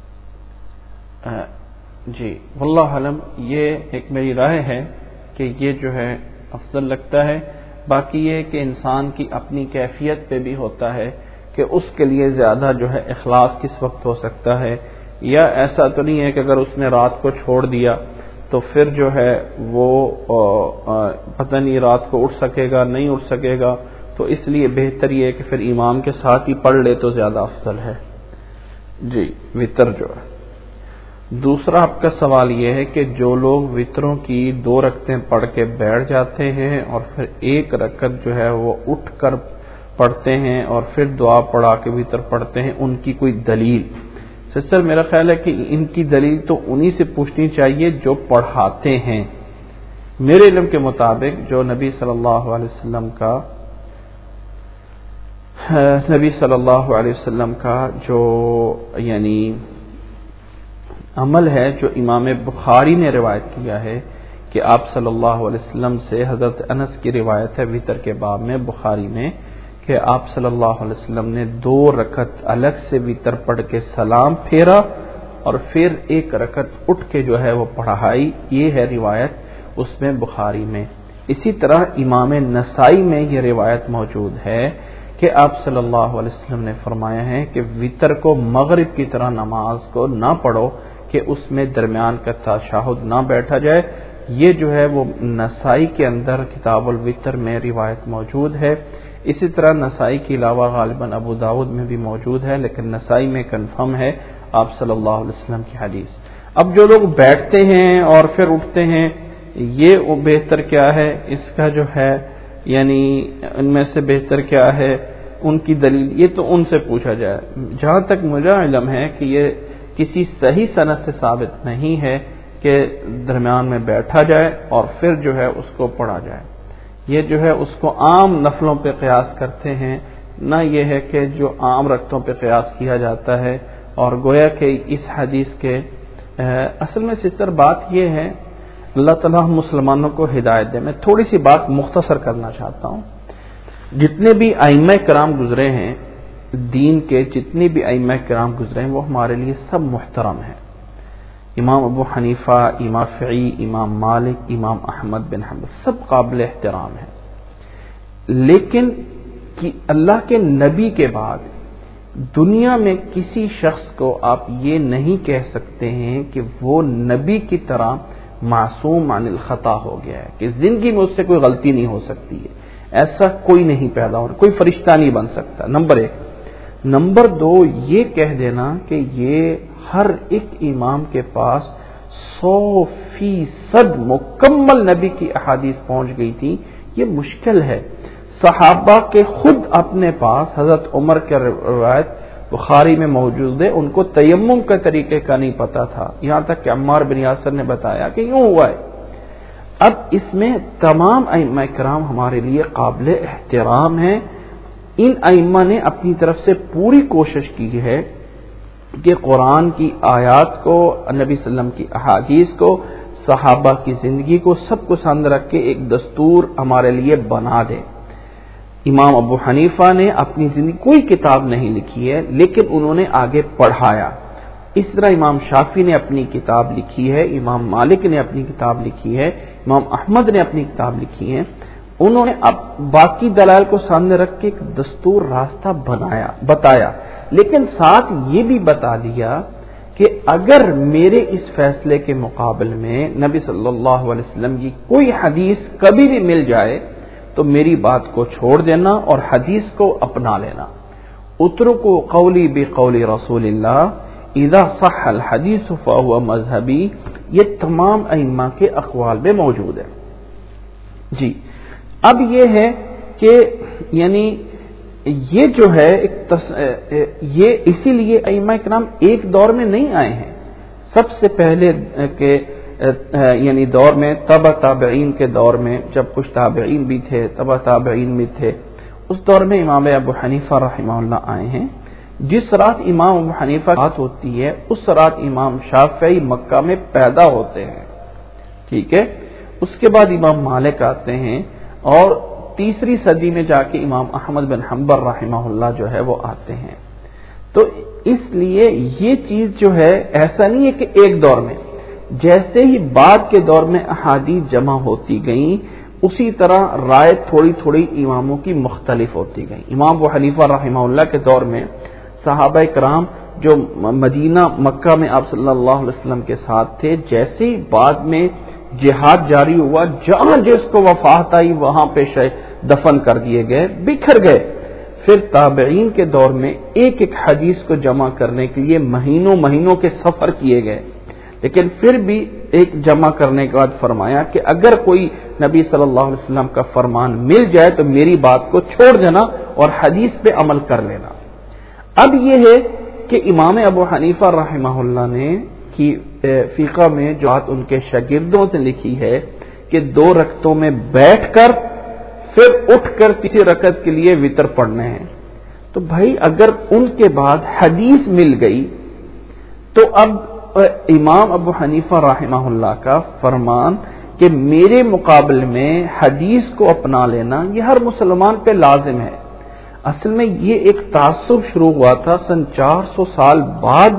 جی واللہ عالم یہ ایک میری رائے ہے کہ یہ جو ہے افضل لگتا ہے۔ باقی یہ کہ انسان کی اپنی کیفیت پہ بھی ہوتا ہے کہ اس کے لیے زیادہ جو ہے اخلاص کس وقت ہو سکتا ہے، یا ایسا تو نہیں ہے کہ اگر اس نے رات کو چھوڑ دیا تو پھر جو ہے وہ پتہ نہیں رات کو اٹھ سکے گا نہیں اٹھ سکے گا، تو اس لیے بہتر یہ ہے کہ پھر امام کے ساتھ ہی پڑھ لے تو زیادہ افضل ہے۔ جی وطر جو ہے۔ دوسرا آپ کا سوال یہ ہے کہ جو لوگ وطروں کی 2 رکعتیں پڑھ کے بیٹھ جاتے ہیں اور پھر 1 رکعت جو ہے وہ اٹھ کر پڑھتے ہیں اور پھر دعا پڑھا کے وطر پڑھتے ہیں، ان کی کوئی دلیل؟ سسٹر میرا خیال ہے کہ ان کی دلیل تو انہی سے پوچھنی چاہیے جو پڑھاتے ہیں۔ میرے علم کے مطابق جو نبی صلی اللہ علیہ وسلم کا جو یعنی عمل ہے، جو امام بخاری نے روایت کیا ہے کہ آپ صلی اللہ علیہ وسلم سے، حضرت انس کی روایت ہے وطر کے باب میں بخاری میں، کہ آپ صلی اللہ علیہ وسلم نے 2 رکعت الگ سے وطر پڑھ کے سلام پھیرا اور پھر 1 رکعت اٹھ کے جو ہے وہ پڑھائی، یہ ہے روایت اس میں بخاری میں۔ اسی طرح امام نسائی میں یہ روایت موجود ہے کہ آپ صلی اللہ علیہ وسلم نے فرمایا ہے کہ وطر کو مغرب کی طرح نماز کو نہ پڑھو کہ اس میں درمیان کا تشہد نہ بیٹھا جائے۔ یہ جو ہے وہ نسائی کے اندر کتاب الوطر میں روایت موجود ہے۔ اسی طرح نسائی کے علاوہ غالباً ابو داؤد میں بھی موجود ہے، لیکن نسائی میں کنفرم ہے آپ صلی اللہ علیہ وسلم کی حدیث۔ اب جو لوگ بیٹھتے ہیں اور پھر اٹھتے ہیں، یہ بہتر کیا ہے؟ اس کا جو ہے یعنی ان میں سے بہتر کیا ہے، ان کی دلیل یہ تو ان سے پوچھا جائے۔ جہاں تک مجھے علم ہے کہ یہ کسی صحیح سند سے ثابت نہیں ہے کہ درمیان میں بیٹھا جائے اور پھر جو ہے اس کو پڑھا جائے۔ یہ جو ہے اس کو عام نفلوں پہ قیاس کرتے ہیں، نہ یہ ہے کہ جو عام رکعتوں پہ قیاس کیا جاتا ہے اور گویا کہ اس حدیث کے اصل میں سسٹر بات یہ ہے، اللہ تعالیٰ ہم مسلمانوں کو ہدایت دے. میں تھوڑی سی بات مختصر کرنا چاہتا ہوں. جتنے بھی ائمہ کرام گزرے ہیں دین کے، جتنے بھی ائمہ کرام گزرے ہیں وہ ہمارے لیے سب محترم ہیں. امام ابو حنیفہ، امام شافعی، امام مالک، امام احمد بن حنبل سب قابل احترام ہیں. لیکن کہ اللہ کے نبی کے بعد دنیا میں کسی شخص کو آپ یہ نہیں کہہ سکتے ہیں کہ وہ نبی کی طرح معصوم عن الخطا ہو گیا ہے، کہ زندگی میں اس سے کوئی غلطی نہیں ہو سکتی ہے. ایسا کوئی نہیں پیدا ہو رہا، کوئی فرشتہ نہیں بن سکتا، نمبر 1. نمبر 2 یہ کہہ دینا کہ یہ ہر ایک امام کے پاس 100% مکمل نبی کی احادیث پہنچ گئی تھی، یہ مشکل ہے. صحابہ کے خود اپنے پاس حضرت عمر کے روایت بخاری میں موجود ہے، ان کو تیمم کے طریقے کا نہیں پتا تھا، یہاں تک کہ عمار بن یاسر نے بتایا کہ یوں ہوا ہے. اب اس میں تمام ائمہ کرام ہمارے لیے قابل احترام ہیں. ان ائمہ نے اپنی طرف سے پوری کوشش کی ہے کہ قرآن کی آیات کو، نبی صلی اللہ علیہ وسلم کی احادیث کو، صحابہ کی زندگی کو سب کو سامنے رکھ کے ایک دستور ہمارے لیے بنا دے. امام ابو حنیفہ نے اپنی زندگی کوئی کتاب نہیں لکھی ہے، لیکن انہوں نے آگے پڑھایا. اس طرح امام شافعی نے اپنی کتاب لکھی ہے، امام مالک نے اپنی کتاب لکھی ہے، امام احمد نے اپنی کتاب لکھی ہے. انہوں نے اب باقی دلائل کو سامنے رکھ کے ایک دستور راستہ بتایا، لیکن ساتھ یہ بھی بتا دیا کہ اگر میرے اس فیصلے کے مقابل میں نبی صلی اللہ علیہ وسلم کی کوئی حدیث کبھی بھی مل جائے تو میری بات کو چھوڑ دینا اور حدیث کو اپنا لینا. اترکوا قولی بقول رسول اللہ اذا صح الحدیث فهو مذہبی، یہ تمام ائمہ کے اقوال میں موجود ہے. جی اب یہ ہے کہ یعنی یہ جو ہے یہ اسی لیے ائمہ کرام ایک دور میں نہیں آئے ہیں. سب سے پہلے کے یعنی دور میں تبع تابعین کے دور میں، جب کچھ تابعین بھی تھے، تبع تابعین بھی تھے، اس دور میں امام ابو حنیفہ رحمہ اللہ آئے ہیں. جس رات امام ابو حنیفہ بات ہوتی ہے اس رات امام شافعی مکہ میں پیدا ہوتے ہیں. ٹھیک ہے، اس کے بعد امام مالک آتے ہیں اور تیسری صدی میں جا کے امام احمد بن حنبل رحمہ اللہ جو ہے وہ آتے ہیں. تو اس لیے یہ چیز جو ہے ایسا نہیں ہے کہ ایک دور میں، جیسے ہی بعد کے دور میں احادیث جمع ہوتی گئیں اسی طرح رائے تھوڑی تھوڑی اماموں کی مختلف ہوتی گئیں. امام ابو حنیفہ رحمہ اللہ کے دور میں صحابہ کرام جو مدینہ مکہ میں آپ صلی اللہ علیہ وسلم کے ساتھ تھے، جیسے ہی بعد میں جہاد جاری ہوا، جہاں جس کو وفات آئی وہاں پہ دفن کر دیے گئے، بکھر گئے. پھر تابعین کے دور میں ایک ایک حدیث کو جمع کرنے کے لیے مہینوں مہینوں کے سفر کیے گئے، لیکن پھر بھی ایک جمع کرنے کے بعد فرمایا کہ اگر کوئی نبی صلی اللہ علیہ وسلم کا فرمان مل جائے تو میری بات کو چھوڑ دینا اور حدیث پہ عمل کر لینا. اب یہ ہے کہ امام ابو حنیفہ رحمہ اللہ نے کی فقہ میں جو بات ان کے شاگردوں سے لکھی ہے کہ 2 رکعتوں میں بیٹھ کر پھر اٹھ کر کسی رکعت کے لیے وتر پڑھنے ہیں. تو بھائی اگر ان کے بعد حدیث مل گئی تو اب امام ابو حنیفہ رحمہ اللہ کا فرمان کہ میرے مقابل میں حدیث کو اپنا لینا یہ ہر مسلمان پہ لازم ہے. اصل میں یہ ایک تعصب شروع ہوا تھا سن 400 سال بعد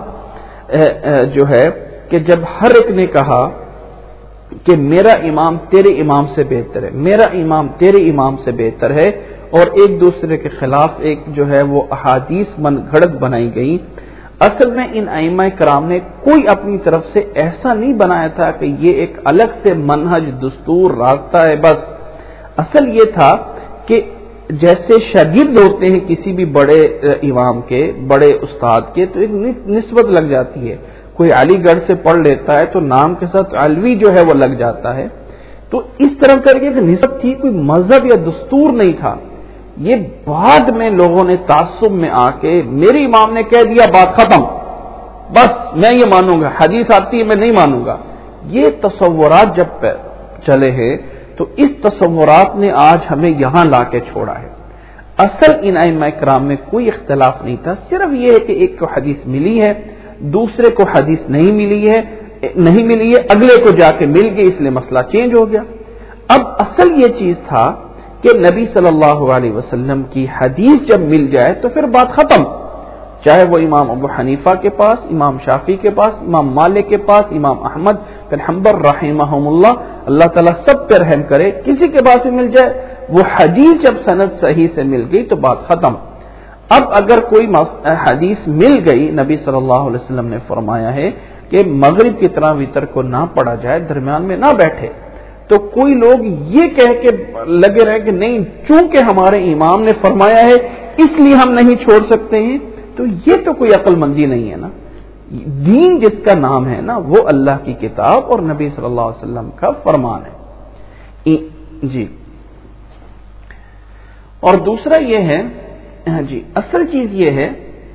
جو ہے کہ جب ہر ایک نے کہا کہ میرا امام تیرے امام سے بہتر ہے، میرا امام تیرے امام سے بہتر ہے، اور ایک دوسرے کے خلاف ایک جو ہے وہ احادیث من گھڑت بنائی گئی. اصل میں ان ائمہ کرام نے کوئی اپنی طرف سے ایسا نہیں بنایا تھا کہ یہ ایک الگ سے منہج، دستور، راستہ ہے. بس اصل یہ تھا کہ جیسے شاگرد ہوتے ہیں کسی بھی بڑے امام کے، بڑے استاد کے، تو ایک نسبت لگ جاتی ہے. کوئی علی گڑھ سے پڑھ لیتا ہے تو نام کے ساتھ علوی جو ہے وہ لگ جاتا ہے. تو اس طرح کر کے ایک نسبت تھی، کوئی مذہب یا دستور نہیں تھا. یہ بعد میں لوگوں نے تعصب میں آ کے میرے امام نے کہہ دیا بات ختم، بس میں یہ مانوں گا، حدیث آتی ہے میں نہیں مانوں گا. یہ تصورات جب چلے ہیں تو اس تصورات نے آج ہمیں یہاں لا کے چھوڑا ہے. اصل ان ائمہ کرام میں کوئی اختلاف نہیں تھا، صرف یہ ہے کہ ایک کو حدیث ملی ہے، دوسرے کو حدیث نہیں ملی ہے، اگلے کو جا کے مل گئی، اس لیے مسئلہ چینج ہو گیا۔ اب اصل یہ چیز تھا کہ نبی صلی اللہ علیہ وسلم کی حدیث جب مل جائے تو پھر بات ختم، چاہے وہ امام ابو حنیفہ کے پاس، امام شافعی کے پاس، امام مالک کے پاس، امام احمد بن حنبل رحمہم اللہ تعالیٰ سب پہ رحم کرے، کسی کے پاس بھی مل جائے، وہ حدیث جب سند صحیح سے مل گئی تو بات ختم۔ اب اگر کوئی حدیث مل گئی، نبی صلی اللہ علیہ وسلم نے فرمایا ہے کہ مغرب کی طرح وتر کو نہ پڑھا جائے، درمیان میں نہ بیٹھے، تو کوئی لوگ یہ کہہ کے لگے رہے کہ نہیں چونکہ ہمارے امام نے فرمایا ہے اس لیے ہم نہیں چھوڑ سکتے ہیں، تو یہ تو کوئی عقل مندی نہیں ہے نا۔ دین جس کا نام ہے نا وہ اللہ کی کتاب اور نبی صلی اللہ علیہ وسلم کا فرمان ہے جی۔ اور دوسرا یہ ہے جی، اصل چیز یہ ہے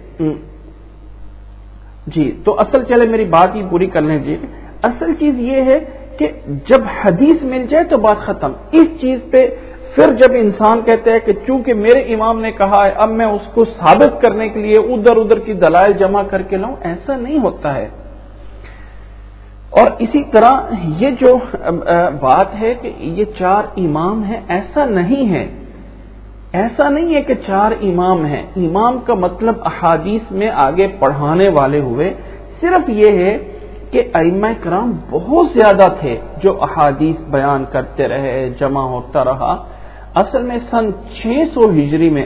جی، تو اصل چلے میری بات ہی پوری کر لیں جی۔ اصل چیز یہ ہے کہ جب حدیث مل جائے تو بات ختم۔ اس چیز پہ پھر جب انسان کہتا ہے کہ چونکہ میرے امام نے کہا ہے اب میں اس کو ثابت کرنے کے لیے ادھر ادھر کی دلائل جمع کر کے لاؤں، ایسا نہیں ہوتا ہے۔ اور اسی طرح یہ جو بات ہے کہ یہ 4 امام ہیں، ایسا نہیں ہے، ایسا نہیں ہے کہ 4 امام ہیں۔ امام کا مطلب احادیث میں آگے پڑھانے والے ہوئے، صرف یہ ہے کہ ائمہ کرام بہت زیادہ تھے جو احادیث بیان کرتے رہے، جمع ہوتا رہا۔ اصل میں سن 600 ہجری میں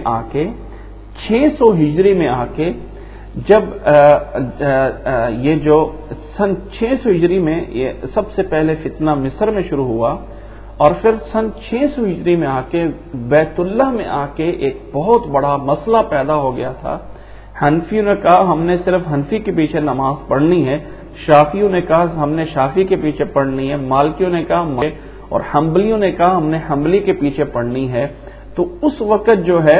آ کے جب یہ جو سن 600 ہجری میں یہ سب سے پہلے فتنہ مصر میں شروع ہوا، اور پھر سن 600 ہجری میں آ کے بیت اللہ میں آ کے ایک بہت بڑا مسئلہ پیدا ہو گیا تھا۔ حنفیوں نے کہا ہم نے صرف حنفی کے پیچھے نماز پڑھنی ہے، شافیوں نے کہا ہم نے شافی کے پیچھے پڑھنی ہے، مالکیوں نے کہا اور حنبلیوں نے کہا ہم نے حنبلی کے پیچھے پڑھنی ہے۔ تو اس وقت جو ہے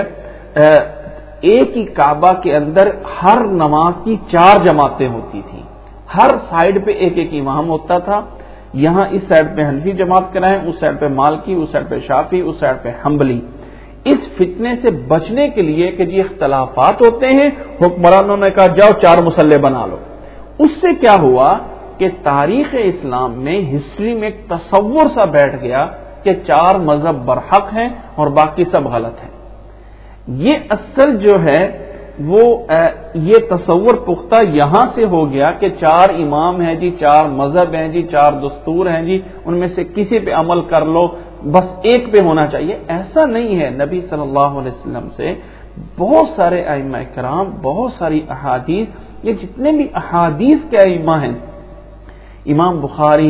ایک ہی کعبہ کے اندر ہر نماز کی 4 جماعتیں ہوتی تھیں، ہر سائیڈ پہ ایک ایک امام ہوتا تھا، یہاں اس سائیڈ پہ حنفی جماعت کرائیں، اس سائیڈ پہ مالکی، اس سائیڈ پہ شافی، اس سائیڈ پہ حنبلی۔ اس فتنے سے بچنے کے لیے کہ جی اختلافات ہوتے ہیں، حکمرانوں نے کہا جاؤ 4 مصلے بنا لو۔ اس سے کیا ہوا کہ تاریخ اسلام میں ہسٹری میں ایک تصور سا بیٹھ گیا کہ 4 مذہب برحق ہیں اور باقی سب غلط ہیں۔ یہ اصل جو ہے وہ یہ تصور پختہ یہاں سے ہو گیا کہ 4 امام ہیں جی، 4 مذہب ہیں جی، 4 دستور ہیں جی، ان میں سے کسی پہ عمل کر لو، بس ایک پہ ہونا چاہیے، ایسا نہیں ہے۔ نبی صلی اللہ علیہ وسلم سے بہت سارے ائمہ کرام، بہت ساری احادیث، یہ جتنے بھی احادیث کے ائمہ ہیں، امام بخاری،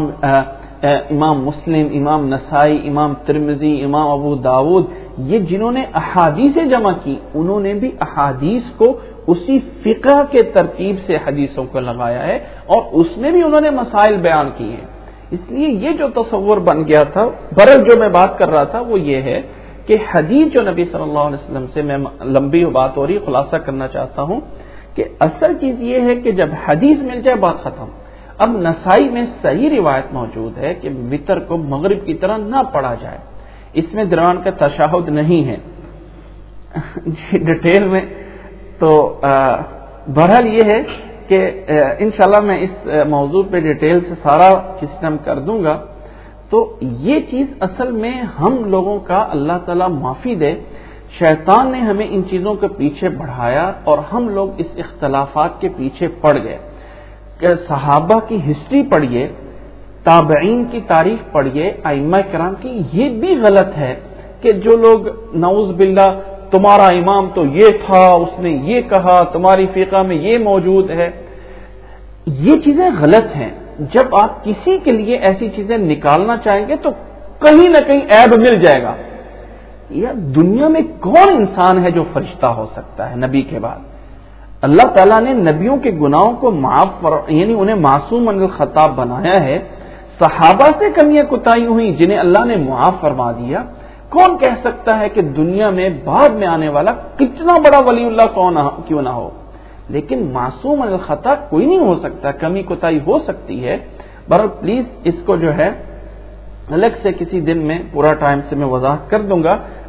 امام مسلم، امام نسائی، امام ترمذی، امام ابو داود، یہ جنہوں نے احادیثیں جمع کی انہوں نے بھی احادیث کو اسی فقہ کے ترتیب سے حدیثوں کو لگایا ہے، اور اس میں بھی انہوں نے مسائل بیان کی ہیں۔ اس لیے یہ جو تصور بن گیا تھا، برل جو میں بات کر رہا تھا وہ یہ ہے کہ حدیث جو نبی صلی اللہ علیہ وسلم سے، میں لمبی بات ہو رہی خلاصہ کرنا چاہتا ہوں کہ اصل چیز یہ ہے کہ جب حدیث مل جائے بات ختم۔ اب نسائی میں صحیح روایت موجود ہے کہ وتر کو مغرب کی طرح نہ پڑھا جائے، اس میں درمیان کا تشہد نہیں ہے جی ڈیٹیل میں، تو بہرحال یہ ہے کہ انشاءاللہ میں اس موضوع پہ ڈیٹیل سے سارا سسٹم کر دوں گا۔ تو یہ چیز اصل میں ہم لوگوں کا اللہ تعالیٰ معافی دے، شیطان نے ہمیں ان چیزوں کے پیچھے بڑھایا اور ہم لوگ اس اختلافات کے پیچھے پڑ گئے کہ صحابہ کی ہسٹری پڑھیے، تابعین کی تاریخ پڑھیے، ائمہ کرام کی، یہ بھی غلط ہے کہ جو لوگ نعوذ باللہ تمہارا امام تو یہ تھا، اس نے یہ کہا، تمہاری فقہ میں یہ موجود ہے، یہ چیزیں غلط ہیں۔ جب آپ کسی کے لیے ایسی چیزیں نکالنا چاہیں گے تو کہیں نہ کہیں عیب مل جائے گا۔ یا دنیا میں کون انسان ہے جو فرشتہ ہو سکتا ہے نبی کے بعد؟ اللہ تعالیٰ نے نبیوں کے گناہوں کو معاف یعنی انہیں معصوم من الخطا بنایا ہے۔ صحابہ سے کمیاں کوتاہی ہوئی جنہیں اللہ نے معاف فرما دیا۔ کون کہہ سکتا ہے کہ دنیا میں بعد میں آنے والا کتنا بڑا ولی اللہ کیوں نہ ہو، لیکن معصوم من الخطا کوئی نہیں ہو سکتا، کمی کوتاہی ہو سکتی ہے۔ بہرحال پلیز اس کو جو ہے الگ سے کسی دن میں پورا ٹائم سے میں وضاحت کر دوں گا۔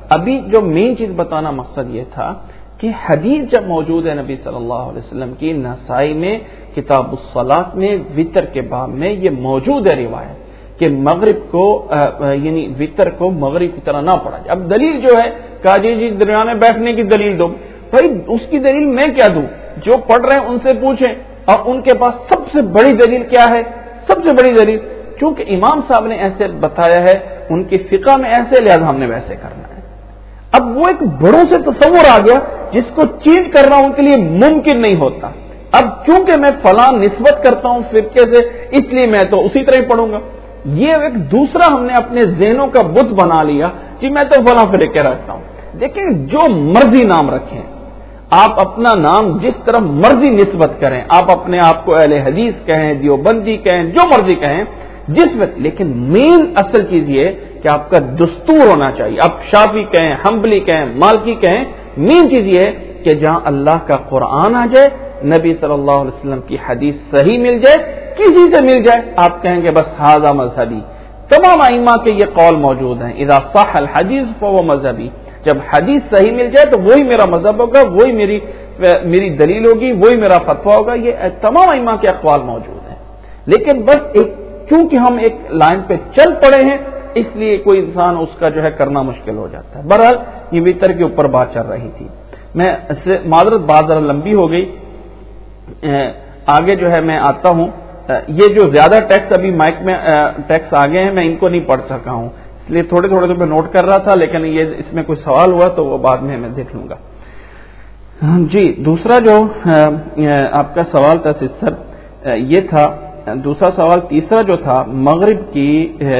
ابھی جو مین چیز بتانا مقصد یہ تھا کہ حدیث جب موجود ہے نبی صلی اللہ علیہ وسلم کی نسائی میں کتاب الصلاۃ میں وطر کے باب میں یہ موجود ہے روایت کہ مغرب کو یعنی وطر کو مغرب کی طرح نہ پڑھا جائے. اب دلیل جو ہے کہا جی درمیان میں بیٹھنے کی دلیل دو. بھائی اس کی دلیل میں کیا دوں؟ جو پڑھ رہے ہیں ان سے پوچھیں, اور ان کے پاس سب سے بڑی دلیل کیا ہے؟ سب سے بڑی دلیل چونکہ امام صاحب نے ایسے بتایا ہے, ان کی فقہ میں ایسے, لہذا ہم نے ویسے کرنا ہے. اب وہ ایک بڑوں سے تصور آ گیا جس کو چینج کرنا ان کے لیے ممکن نہیں ہوتا. اب چونکہ میں فلاں نسبت کرتا ہوں فرقے سے, اس لیے میں تو اسی طرح ہی پڑھوں گا. یہ ایک دوسرا ہم نے اپنے ذہنوں کا بت بنا لیا کہ میں تو فلاں فرقے رکھتا ہوں. دیکھیں جو مرضی نام رکھیں, آپ اپنا نام جس طرح مرضی نسبت کریں, آپ اپنے آپ کو اہل حدیث کہیں, دیوبندی کہیں, جو مرضی کہیں جس وقت, لیکن مین اصل چیز یہ کہ آپ کا دستور ہونا چاہیے. آپ شافعی کہیں, حنبلی کہیں, مالکی کہیں, مین چیز یہ ہے کہ جہاں اللہ کا قرآن آ جائے, نبی صلی اللہ علیہ وسلم کی حدیث صحیح مل جائے, کسی سے مل جائے, آپ کہیں گے بس ھذا مذہبی. تمام ائمہ کے یہ قول موجود ہیں, اذا صح الحدیث فهو مذہبی. جب حدیث صحیح مل جائے تو وہی میرا مذہب ہوگا, وہی میری دلیل ہوگی, وہی میرا فتویٰ ہوگا. یہ تمام ائمہ کے اقوال موجود ہیں. لیکن بس چونکہ ہم ایک لائن پہ چل پڑے ہیں, اس لیے کوئی انسان اس کا جو ہے کرنا مشکل ہو جاتا ہے. بہرحال یہ وطر کے اوپر بات چل رہی تھی. میں معذرت بات ذرا لمبی ہو گئی, آگے جو ہے میں آتا ہوں. یہ جو زیادہ ٹیکس ابھی مائک میں ٹیکس آ گئے ہیں, میں ان کو نہیں پڑھ سکا ہوں, اس لیے تھوڑے تھوڑے تو میں نوٹ کر رہا تھا, لیکن یہ اس میں کوئی سوال ہوا تو وہ بعد میں دیکھ لوں گا. جی دوسرا جو آپ کا سوال تھا سسٹر, یہ تھا دوسرا سوال. تیسرا جو تھا مغرب کی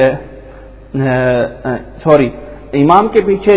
امام کے پیچھے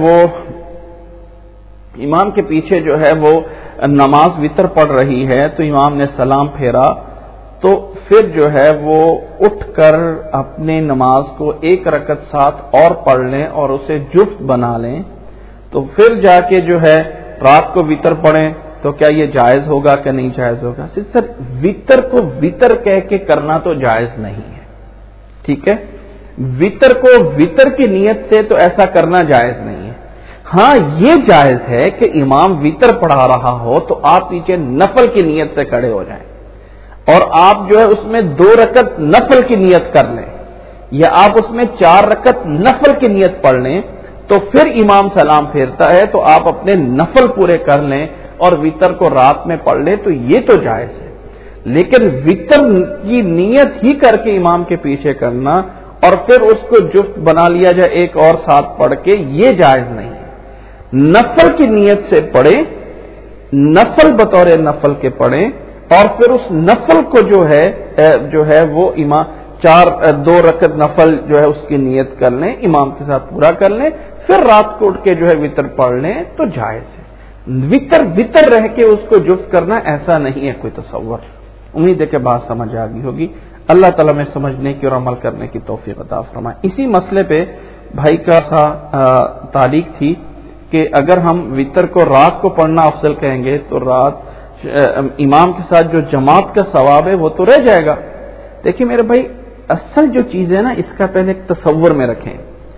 جو ہے وہ نماز وطر پڑھ رہی ہے, تو امام نے سلام پھیرا, تو پھر جو ہے وہ اٹھ کر اپنے نماز کو ایک رکعت ساتھ اور پڑھ لیں اور اسے جفت بنا لیں, تو پھر جا کے جو ہے رات کو وطر پڑھیں, تو کیا یہ جائز ہوگا کہ نہیں جائز ہوگا؟ سر وطر کو وطر کہہ کے کرنا تو جائز نہیں ہے, ٹھیک ہے. وطر کو وطر کی نیت سے تو ایسا کرنا جائز نہیں ہے. ہاں یہ جائز ہے کہ امام وطر پڑھا رہا ہو تو آپ نیچے نفل کی نیت سے کھڑے ہو جائیں اور آپ جو ہے اس میں 2 رکعت نفل کی نیت کر لیں, یا آپ اس میں 4 رکعت نفل کی نیت پڑھ لیں, تو پھر امام سلام پھیرتا ہے تو آپ اپنے نفل پورے کر لیں اور وطر کو رات میں پڑھ لیں, تو یہ تو جائز ہے. لیکن وطر کی نیت ہی کر کے امام کے پیچھے کرنا اور پھر اس کو جفت بنا لیا جائے ایک اور ساتھ پڑھ کے, یہ جائز نہیں ہے. نفل کی نیت سے پڑھیں, نفل بطور نفل کے پڑھیں, اور پھر اس نفل کو جو ہے وہ امام 2 رکعت نفل جو ہے اس کی نیت کر لیں, امام کے ساتھ پورا کر لیں, پھر رات کو اٹھ کے جو ہے وطر پڑھ لیں, تو جائز ہے. وطر رہ کے اس کو جفت کرنا ایسا نہیں ہے کوئی تصور. امید ہے کہ بات سمجھ آ گئی ہوگی. اللہ تعالیٰ میں سمجھنے کی اور عمل کرنے کی توفیق عطا فرمائے. اسی مسئلے پہ بھائی کا تعلیق تھی کہ اگر ہم وطر کو رات کو پڑھنا افضل کہیں گے تو رات امام کے ساتھ جو جماعت کا ثواب ہے وہ تو رہ جائے گا. دیکھیں میرے بھائی, اصل جو چیز ہے نا, اس کا پہلے ایک تصور میں رکھیں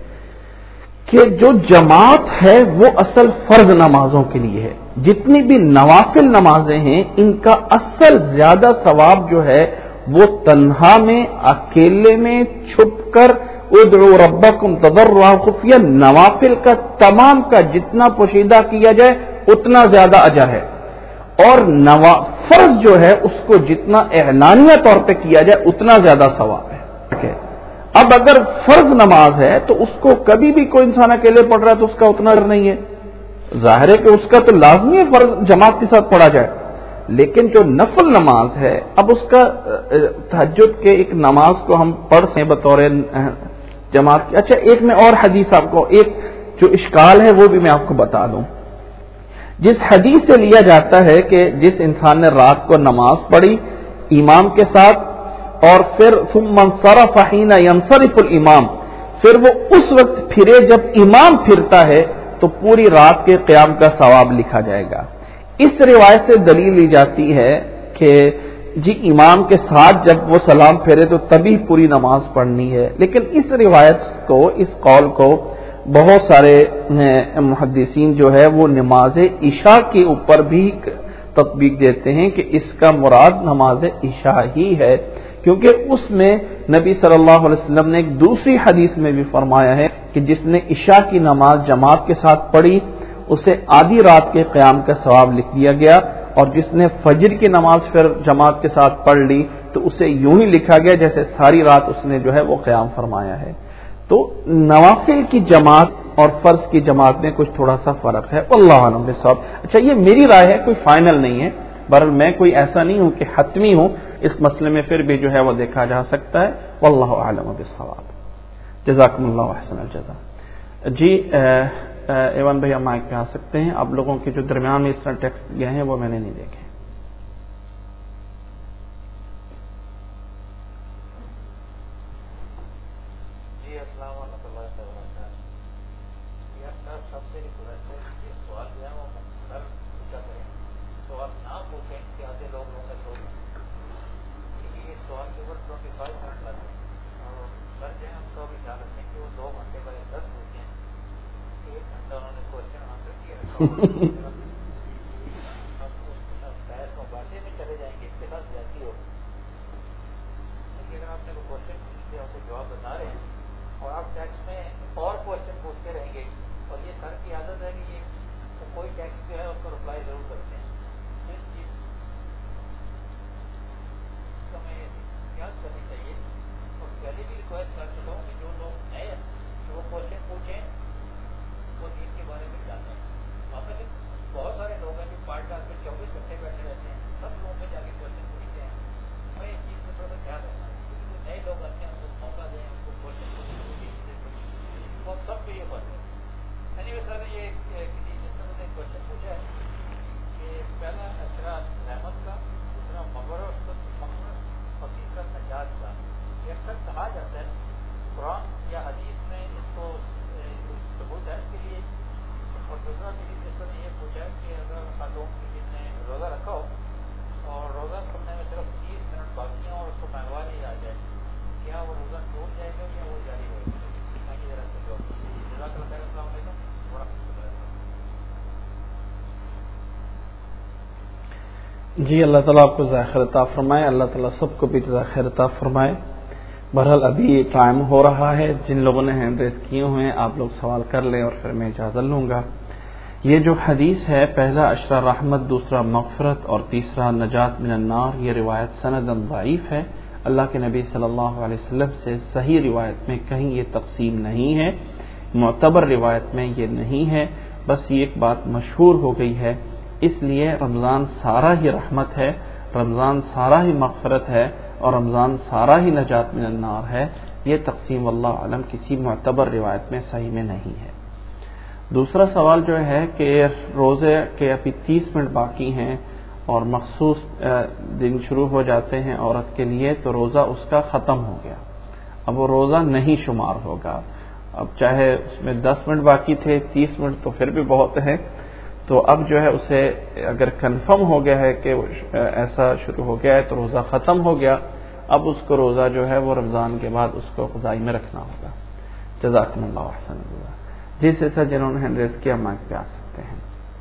کہ جو جماعت ہے وہ اصل فرض نمازوں کے لیے ہے. جتنی بھی نوافل نمازیں ہیں ان کا اصل زیادہ ثواب جو ہے وہ تنہا میں, اکیلے میں, چھپ کر ادعوا ربکم تضرعا خفیہ, نوافل کا تمام کا جتنا پوشیدہ کیا جائے اتنا زیادہ اجر ہے, اور فرض جو ہے اس کو جتنا اعلانیہ طور پہ کیا جائے اتنا زیادہ ثواب ہے. اب اگر فرض نماز ہے تو اس کو کبھی بھی کوئی انسان اکیلے پڑھ رہا ہے تو اس کا اتنا ڈر نہیں ہے. ظاہر ہے کہ اس کا تو لازمی ہے فرض جماعت کے ساتھ پڑھا جائے, لیکن جو نفل نماز ہے, اب اس کا تہجد کے ایک نماز کو ہم پڑھ سکیں بطور جماعت کی. اچھا ایک میں اور حدیث آپ کو, ایک جو اشکال ہے وہ بھی میں آپ کو بتا دوں. جس حدیث سے لیا جاتا ہے کہ جس انسان نے رات کو نماز پڑھی امام کے ساتھ اور پھر ثم انصرف حين ينصرف الامام, پھر وہ اس وقت پھرے جب امام پھرتا ہے, تو پوری رات کے قیام کا ثواب لکھا جائے گا. اس روایت سے دلیل لی جاتی ہے کہ جی امام کے ساتھ جب وہ سلام پھیرے تو تبھی پوری نماز پڑھنی ہے, لیکن اس روایت کو, اس قول کو بہت سارے محدثین جو ہے وہ نماز عشاء کے اوپر بھی تطبیق دیتے ہیں کہ اس کا مراد نماز عشاء ہی ہے، کیونکہ اس میں نبی صلی اللہ علیہ وسلم نے ایک دوسری حدیث میں بھی فرمایا ہے کہ جس نے عشاء کی نماز جماعت کے ساتھ پڑھی اسے آدھی رات کے قیام کا ثواب لکھ دیا گیا، اور جس نے فجر کی نماز پھر جماعت کے ساتھ پڑھ لی تو اسے یوں ہی لکھا گیا جیسے ساری رات اس نے جو ہے وہ قیام فرمایا ہے۔ تو نوافل کی جماعت اور فرض کی جماعت میں کچھ تھوڑا سا فرق ہے، واللہ اعلم بالصواب۔ اچھا، یہ میری رائے ہے، کوئی فائنل نہیں ہے، بہرحال میں کوئی ایسا نہیں ہوں کہ حتمی ہوں، اس مسئلے میں پھر بھی جو ہے وہ دیکھا جا سکتا ہے، واللہ اعلم بالصواب۔ جزاکم اللہ احسن الجزا۔ جی ایوان بھائی مائک پہ آ سکتے ہیں، آپ لوگوں کے جو درمیان میں اس طرح ٹیکسٹ گئے ہیں وہ میں نے نہیں دیکھے۔ جی السلام علیکم اللہ وبرکاتہ۔ سب سے ریکویسٹ ہے یہ سوال جو ہے وہ سر پوچھا کریں، سوال نہ پوچھیں کہ آدھے لوگ کا شوق یہ سوال کے اوپر 25 منٹ لگے، اور سر جو ہے ہم کو بھی خیال رکھیں کہ وہ 2 گھنٹے پہلے 10 پوچھیں، 1 گھنٹہ انہوں نے کوشچن آنسر کیا بحث مباحثے میں چلے جائیں گے، اس کے ساتھ زیادتی ہوگی۔ لیکن اگر آپ نے کوئی کوشچن پوچھ لیا، آپ کو جواب بتا رہے ہیں اور آپ ٹیکسٹ میں اور کوشچن پوچھتے رہیں گے، اور یہ سر کی عادت ہے کہ یہ کوئی ٹیکسٹ جو ہے اس کو رپلائی ضرور کرتے ہیں، اس چیز کو ہمیں احتیاط کرنی چاہیے۔ اور پہلے بھی ریکویسٹ کر چکا ہوں کہ جو لوگ نئے ہیں وہ کوشچن پوچھیں، وہ دین کے بارے میں جانتے ہیں۔ وہاں پہ بہت سارے لوگ ہیں جو پارٹ ڈال کے 24 گھنٹے بیٹھے رہتے ہیں، سب لوگوں میں جا کے کوشچن پوچھتے ہیں۔ ہمیں اس چیز میں تھوڑا سا خیال رکھنا ہے، کیونکہ جو نئے لوگ آتے ہیں ان کو موقع دیں، ان کو کوشچن پوچھنے کو وہ سب پہ یہ بات ہے۔ سر نے یہ کسی جس نے کوشچن پوچھا ہے کہ پہلا اشرا رحمت کا، دوسرا مغفرت اور تیسرا نجات کا، یہ اکثر کہا جاتا ہے، قرآن یا حدیث میں اس کو ثبوت ہے اس کے لیے؟ اور دوسرا چیز جس نے یہ پوچھا ہے کہ اگر خاتون کی جس نے روزہ رکھا ہو اور روزہ کھلنے میں صرف 30 منٹ باقی ہیں اور اس کو مہنگواری آ جائے، کیا وہ روزہ ٹوٹ جائے گا یا وہ جاری ہوئے گا؟ السلام علیکم ورحمۃ اللہ۔ جی اللہ تعالیٰ آپ کو جزائے خیر عطا فرمائے، اللہ تعالیٰ سب کو بھی جزائے خیر عطا فرمائے۔ بہرحال ابھی ٹائم ہو رہا ہے، جن لوگوں نے ہینڈ ریز کیے ہوئے ہیں آپ لوگ سوال کر لیں اور پھر میں اجازت لوں گا۔ یہ جو حدیث ہے، پہلا اشرا رحمت، دوسرا مغفرت اور تیسرا نجات من النار، یہ روایت سنداً ضعیف ہے۔ اللہ کے نبی صلی اللہ علیہ وسلم سے صحیح روایت میں کہیں یہ تقسیم نہیں ہے، معتبر روایت میں یہ نہیں ہے، بس یہ ایک بات مشہور ہو گئی ہے، اس لیے رمضان سارا ہی رحمت ہے، رمضان سارا ہی مغفرت ہے اور رمضان سارا ہی نجات من النار ہے۔ یہ تقسیم واللہ علم کسی معتبر روایت میں صحیح میں نہیں ہے۔ دوسرا سوال جو ہے کہ روزے کے ابھی 30 منٹ باقی ہیں اور مخصوص دن شروع ہو جاتے ہیں عورت کے لیے، تو روزہ اس کا ختم ہو گیا، اب وہ روزہ نہیں شمار ہوگا۔ اب چاہے اس میں 10 منٹ باقی تھے، 30 منٹ تو پھر بھی بہت ہے، تو اب جو ہے اسے اگر کنفرم ہو گیا ہے کہ ایسا شروع ہو گیا ہے تو روزہ ختم ہو گیا، اب اس کو روزہ جو ہے وہ رمضان کے بعد اس کو قضائی میں رکھنا ہوگا۔ جزاکم اللہ احسن اللہ۔ جس ایسا جنہوں نے ہینڈ ریز کیا مائک پہ آ سکتے ہیں۔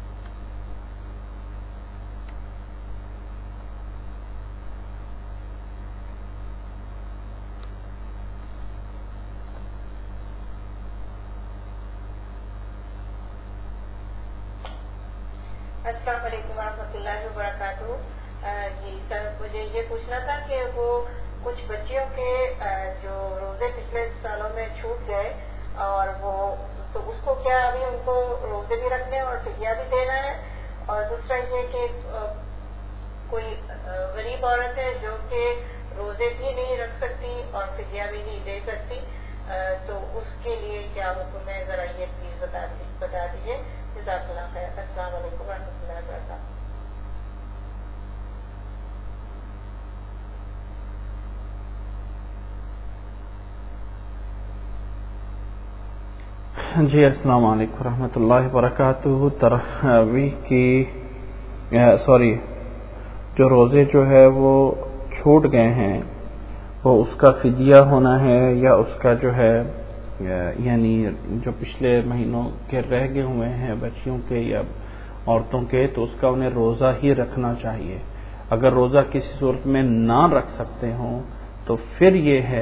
السلام علیکم ورحمۃ اللہ وبرکاتہ۔ جی سر، مجھے یہ پوچھنا تھا کہ وہ کچھ بچیوں کے جو روزے پچھلے سالوں میں چھوٹ گئے اور وہ تو اس کو کیا ابھی ان کو روزے بھی رکھنے اور فدیہ بھی دینا ہے؟ اور دوسرا یہ کہ کوئی غریب عورت ہے جو کہ روزے بھی نہیں رکھ سکتی اور فدیہ بھی نہیں دے سکتی، تو اس کے لیے کیا حکم ہے؟ ذرا یہ پلیز بتا دیجیے۔ جزاک اللہ خیر۔ السلام علیکم ورحمۃ اللہ وبرکاتہ۔ جی السلام علیکم ورحمۃ اللہ وبرکاتہ۔ تراویح کی جو روزے جو ہے وہ چھوٹ گئے ہیں، وہ اس کا فدیہ ہونا ہے یا اس کا جو ہے یعنی جو پچھلے مہینوں کے رہ گئے ہوئے ہیں بچیوں کے یا عورتوں کے، تو اس کا انہیں روزہ ہی رکھنا چاہیے. اگر روزہ کسی صورت میں نہ رکھ سکتے ہوں تو پھر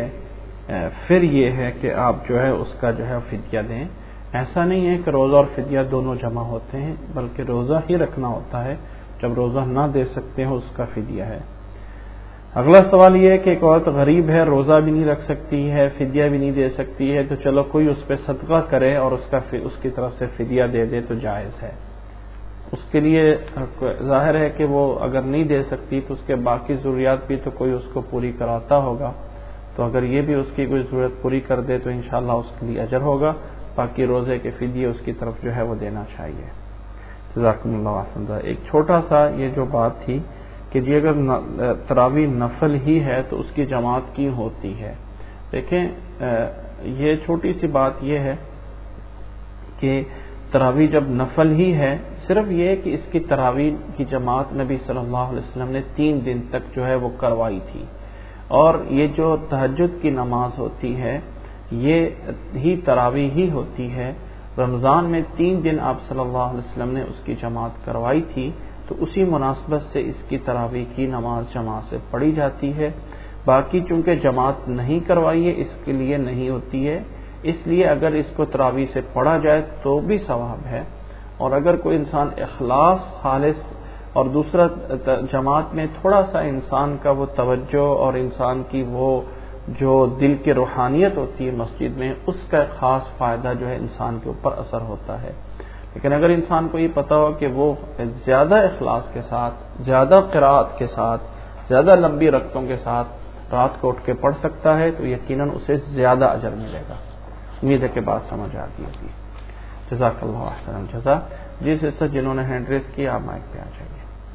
یہ ہے کہ آپ جو ہے اس کا جو ہے فدیہ دیں. ایسا نہیں ہے کہ روزہ اور فدیہ دونوں جمع ہوتے ہیں، بلکہ روزہ ہی رکھنا ہوتا ہے. جب روزہ نہ دے سکتے ہو اس کا فدیہ ہے. اگلا سوال یہ ہے کہ ایک عورت غریب ہے، روزہ بھی نہیں رکھ سکتی ہے، فدیہ بھی نہیں دے سکتی ہے، تو چلو کوئی اس پہ صدقہ کرے اور اس کی طرف سے فدیہ دے دے تو جائز ہے. اس کے لیے ظاہر ہے کہ وہ اگر نہیں دے سکتی تو اس کے باقی ضروریات بھی تو کوئی اس کو پوری کراتا ہوگا، تو اگر یہ بھی اس کی کوئی ضرورت پوری کر دے تو انشاءاللہ اس کے لیے اجر ہوگا. باقی روزے کے فدیے اس کی طرف جو ہے وہ دینا چاہیے. جزاکم اللہ احسن. ایک چھوٹا سا یہ جو بات تھی کہ جی اگر تراویح نفل ہی ہے تو اس کی جماعت کیوں ہوتی ہے. دیکھیں یہ چھوٹی سی بات یہ ہے کہ تراویح جب نفل ہی ہے، صرف یہ کہ اس کی تراویح کی جماعت نبی صلی اللہ علیہ وسلم نے 3 دن تک جو ہے وہ کروائی تھی. اور یہ جو تہجد کی نماز ہوتی ہے یہ ہی تراویح ہی ہوتی ہے. رمضان میں 3 دن آپ صلی اللہ علیہ وسلم نے اس کی جماعت کروائی تھی، تو اسی مناسبت سے اس کی تراویح کی نماز جماعت سے پڑھی جاتی ہے. باقی چونکہ جماعت نہیں کروائی ہے اس کے لیے نہیں ہوتی ہے. اس لیے اگر اس کو تراویح سے پڑھا جائے تو بھی ثواب ہے. اور اگر کوئی انسان اخلاص خالص اور دوسرا جماعت میں تھوڑا سا انسان کا وہ توجہ اور انسان کی وہ جو دل کی روحانیت ہوتی ہے مسجد میں، اس کا خاص فائدہ جو ہے انسان کے اوپر اثر ہوتا ہے. لیکن اگر انسان کو یہ پتا ہو کہ وہ زیادہ اخلاص کے ساتھ، زیادہ قرات کے ساتھ، زیادہ لمبی رکعتوں کے ساتھ رات کو اٹھ کے پڑھ سکتا ہے تو یقیناً اسے زیادہ اجر ملے گا. امید ہے کہ بات سمجھ آتی ہوگی. جزاک اللہ احسن الجزا. جس حصہ جنہوں نے ہینڈ ریز کیا آپ مائک پہ آ جائیے.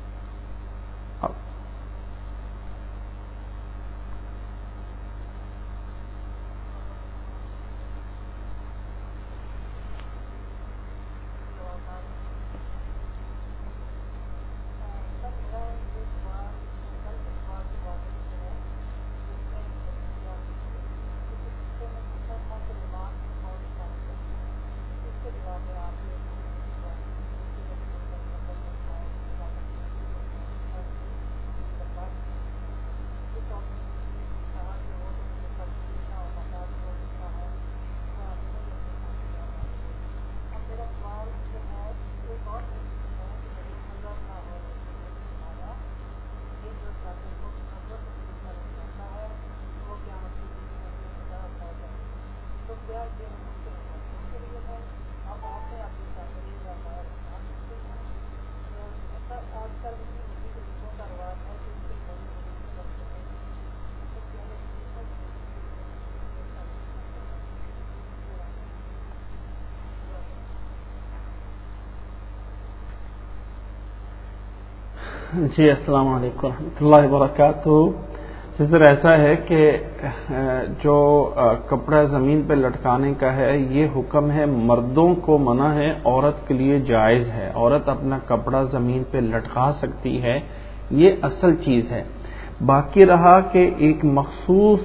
جی السلام علیکم ورحمۃ اللہ وبرکاتہ. جس ایسا ہے کہ جو کپڑا زمین پہ لٹکانے کا ہے یہ حکم ہے، مردوں کو منع ہے، عورت کے لیے جائز ہے. عورت اپنا کپڑا زمین پہ لٹکا سکتی ہے، یہ اصل چیز ہے. باقی رہا کہ ایک مخصوص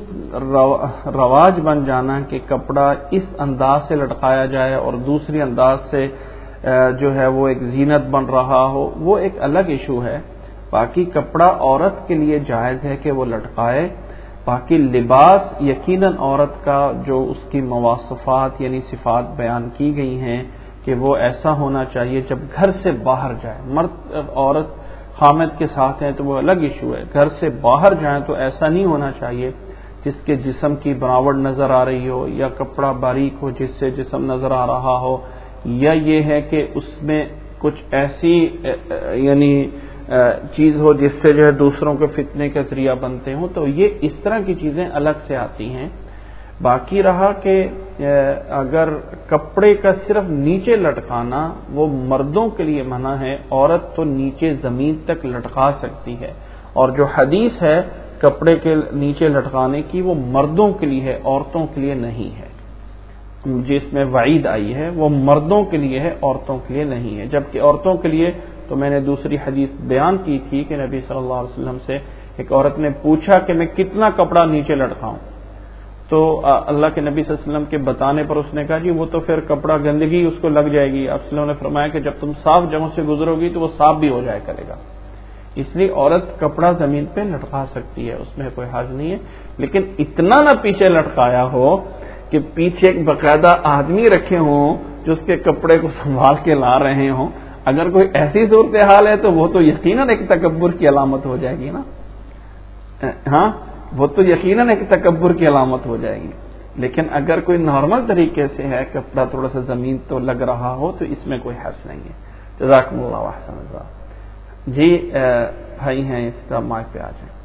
رواج بن جانا کہ کپڑا اس انداز سے لٹکایا جائے اور دوسری انداز سے جو ہے وہ ایک زینت بن رہا ہو، وہ ایک الگ ایشو ہے. باقی کپڑا عورت کے لیے جائز ہے کہ وہ لٹکائے. باقی لباس یقیناً عورت کا جو اس کی مواصفات یعنی صفات بیان کی گئی ہیں کہ وہ ایسا ہونا چاہیے جب گھر سے باہر جائے. مرد عورت خامد کے ساتھ ہیں تو وہ الگ ایشو ہے، گھر سے باہر جائیں تو ایسا نہیں ہونا چاہیے جس کے جسم کی بناوٹ نظر آ رہی ہو یا کپڑا باریک ہو جس سے جسم نظر آ رہا ہو، یا یہ ہے کہ اس میں کچھ ایسی یعنی چیز ہو جس سے جو ہے دوسروں کے فتنے کا ذریعہ بنتے ہوں، تو یہ اس طرح کی چیزیں الگ سے آتی ہیں. باقی رہا کہ اگر کپڑے کا صرف نیچے لٹکانا وہ مردوں کے لیے منع ہے، عورت تو نیچے زمین تک لٹکا سکتی ہے. اور جو حدیث ہے کپڑے کے نیچے لٹکانے کی وہ مردوں کے لیے ہے، عورتوں کے لیے نہیں ہے. جس میں وعید آئی ہے وہ مردوں کے لیے ہے، عورتوں کے لیے نہیں ہے. جبکہ عورتوں کے لیے تو میں نے دوسری حدیث بیان کی تھی کہ نبی صلی اللہ علیہ وسلم سے ایک عورت نے پوچھا کہ میں کتنا کپڑا نیچے لٹکاؤں. تو اللہ کے نبی صلی اللہ علیہ وسلم کے بتانے پر اس نے کہا جی وہ تو پھر کپڑا گندگی اس کو لگ جائے گی. آپ صلی اللہ علیہ وسلم نے فرمایا کہ جب تم صاف جگہوں سے گزرو گی تو وہ صاف بھی ہو جایا کرے گا. اس لیے عورت کپڑا زمین پہ لٹکا سکتی ہے, اس میں کوئی حرج نہیں ہے, لیکن اتنا نہ پیچھے لٹکایا ہو کہ پیچھے ایک باقاعدہ آدمی رکھے ہوں جو اس کے کپڑے کو سنبھال کے لا رہے ہوں. اگر کوئی ایسی صورتحال ہے تو وہ تو یقیناً ایک تکبر کی علامت ہو جائے گی نا. ہاں وہ تو یقیناً ایک تکبر کی علامت ہو جائے گی. لیکن اگر کوئی نارمل طریقے سے ہے, کپڑا تھوڑا سا زمین تو لگ رہا ہو, تو اس میں کوئی حرج نہیں ہے. جزاکم اللہ احسن الجزاء. جی بھائی ہیں اس طرح مائک پہ آ جائیں.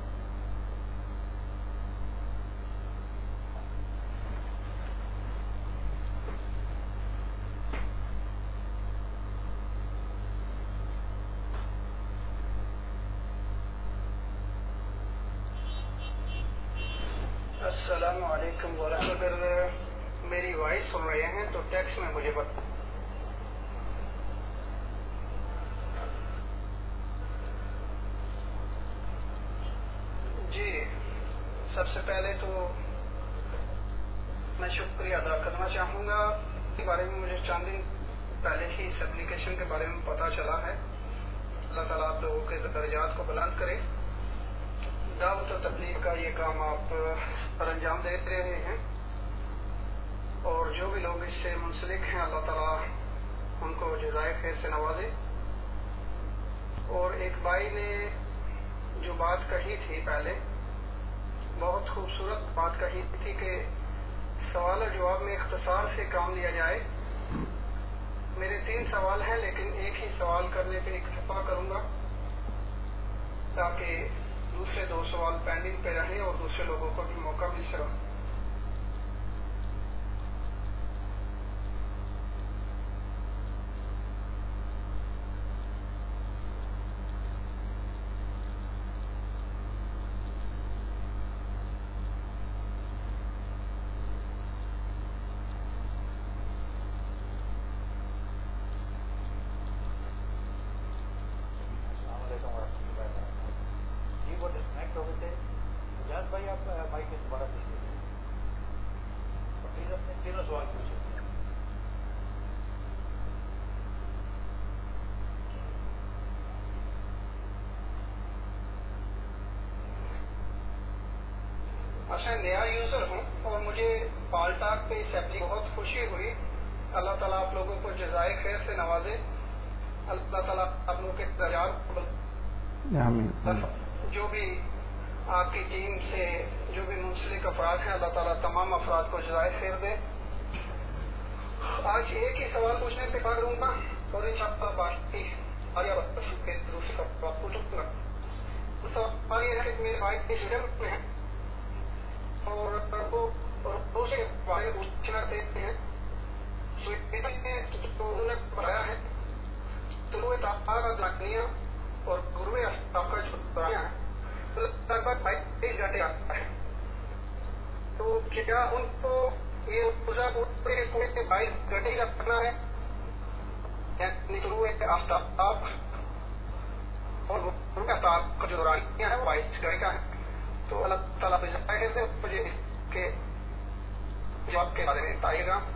السلام علیکم ورحمۃ اللہ. میری وائس سن رہے ہیں تو ٹیکسٹ میں مجھے بتا. جی سب سے پہلے تو میں شکریہ ادا کرنا چاہوں گا. اس کے بارے میں مجھے چند دن پہلے ہی اس اپلیکیشن کے بارے میں پتہ چلا ہے. اللہ تعالیٰ آپ لوگوں کے درجات کو بلند کرے. دعوت و تبلیغ کا یہ کام آپ پر انجام دے رہے ہیں, اور جو بھی لوگ اس سے منسلک ہیں اللہ تعالیٰ ان کو جزائے خیر سے نوازے. اور ایک بھائی نے جو بات کہی تھی پہلے, بہت خوبصورت بات کہی تھی کہ سوال و جواب میں اختصار سے کام لیا جائے. میرے 3 سوال ہیں, لیکن ایک ہی سوال کرنے پہ اکتفا کروں گا تاکہ دوسرے 2 سوال پینڈنگ پہ رہیں اور دوسرے لوگوں کو بھی موقع مل سکے. میں نیا یوزر ہوں اور مجھے پال ٹاک پہ اس ایپ بہت خوشی ہوئی. اللہ تعالیٰ آپ لوگوں کو جزائے خیر سے نوازے. اللہ تعالیٰ آپ لوگوں کے درجات جو بھی آپ کی ٹیم سے جو بھی منسلک افراد ہیں اللہ تعالیٰ تمام افراد کو جزائے خیر دے. آج ایک ہی سوال پوچھنے پہ کروں گا اور انشاءاللہ باقی دوسرے کا پوچھوں گا. سوال یہ ہے کہ میرے بھائی اسٹوڈنٹ میں ہیں اور وہ روزے کے بارے میں پوچھنا چاہتے ہیں. جو انہوں نے بتایا ہے طلوع داخلیہ اور غروب آفتاب کا جو دورانیہ ہے لگ بھگ 22 گھنٹے آتا ہے. تو کیا ان کو یہ روزہ پورے 22 گھنٹے کا کرنا ہے, یعنی طلوع آفتاب اور غروب آفتاب کا جو دورانیہ ہے وہ 22 گھنٹے کا ہے. تو اللہ تعالیٰ مجھے اس کے جواب کے بارے میں بتائیے گا.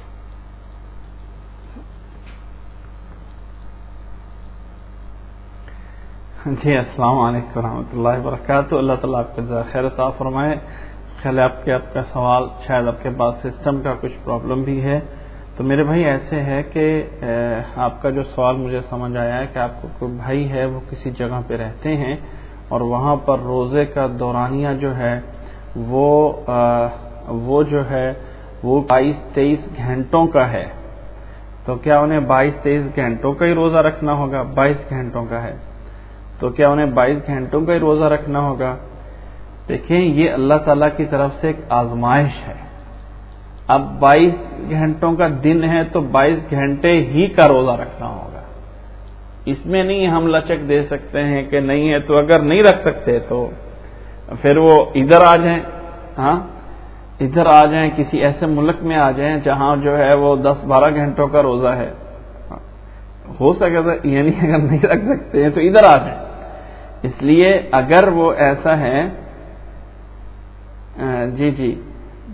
جی السلام علیکم ورحمۃ اللہ وبرکاتہ. اللہ تعالیٰ آپ کو خیر عطا فرمائے. خیال ہے آپ کا سوال شاید آپ کے پاس سسٹم کا کچھ پرابلم بھی ہے. تو میرے بھائی ایسے ہے کہ آپ کا جو سوال مجھے سمجھ آیا ہے کہ آپ کو کوئی بھائی ہے وہ کسی جگہ پہ رہتے ہیں اور وہاں پر روزے کا دورانیہ جو ہے وہ جو ہے وہ 22-23 گھنٹوں کا ہے. تو کیا انہیں 22-23 گھنٹوں کا ہی روزہ رکھنا ہوگا؟ 22 گھنٹوں کا ہے تو کیا انہیں 22 گھنٹوں کا ہی روزہ رکھنا ہوگا؟ دیکھیں یہ اللہ تعالیٰ کی طرف سے ایک آزمائش ہے. اب 22 گھنٹوں کا دن ہے تو 22 گھنٹے ہی کا روزہ رکھنا ہوگا. اس میں نہیں ہم لچک دے سکتے ہیں کہ نہیں ہے تو اگر نہیں رکھ سکتے تو پھر وہ ادھر آ جائیں. ہاں ادھر آ جائیں, کسی ایسے ملک میں آ جائیں جہاں جو ہے وہ 10-12 گھنٹوں کا روزہ ہے. ہو سکے تو یعنی اگر نہیں رکھ سکتے ہیں تو ادھر آ جائیں. اس لیے اگر وہ ایسا ہے جی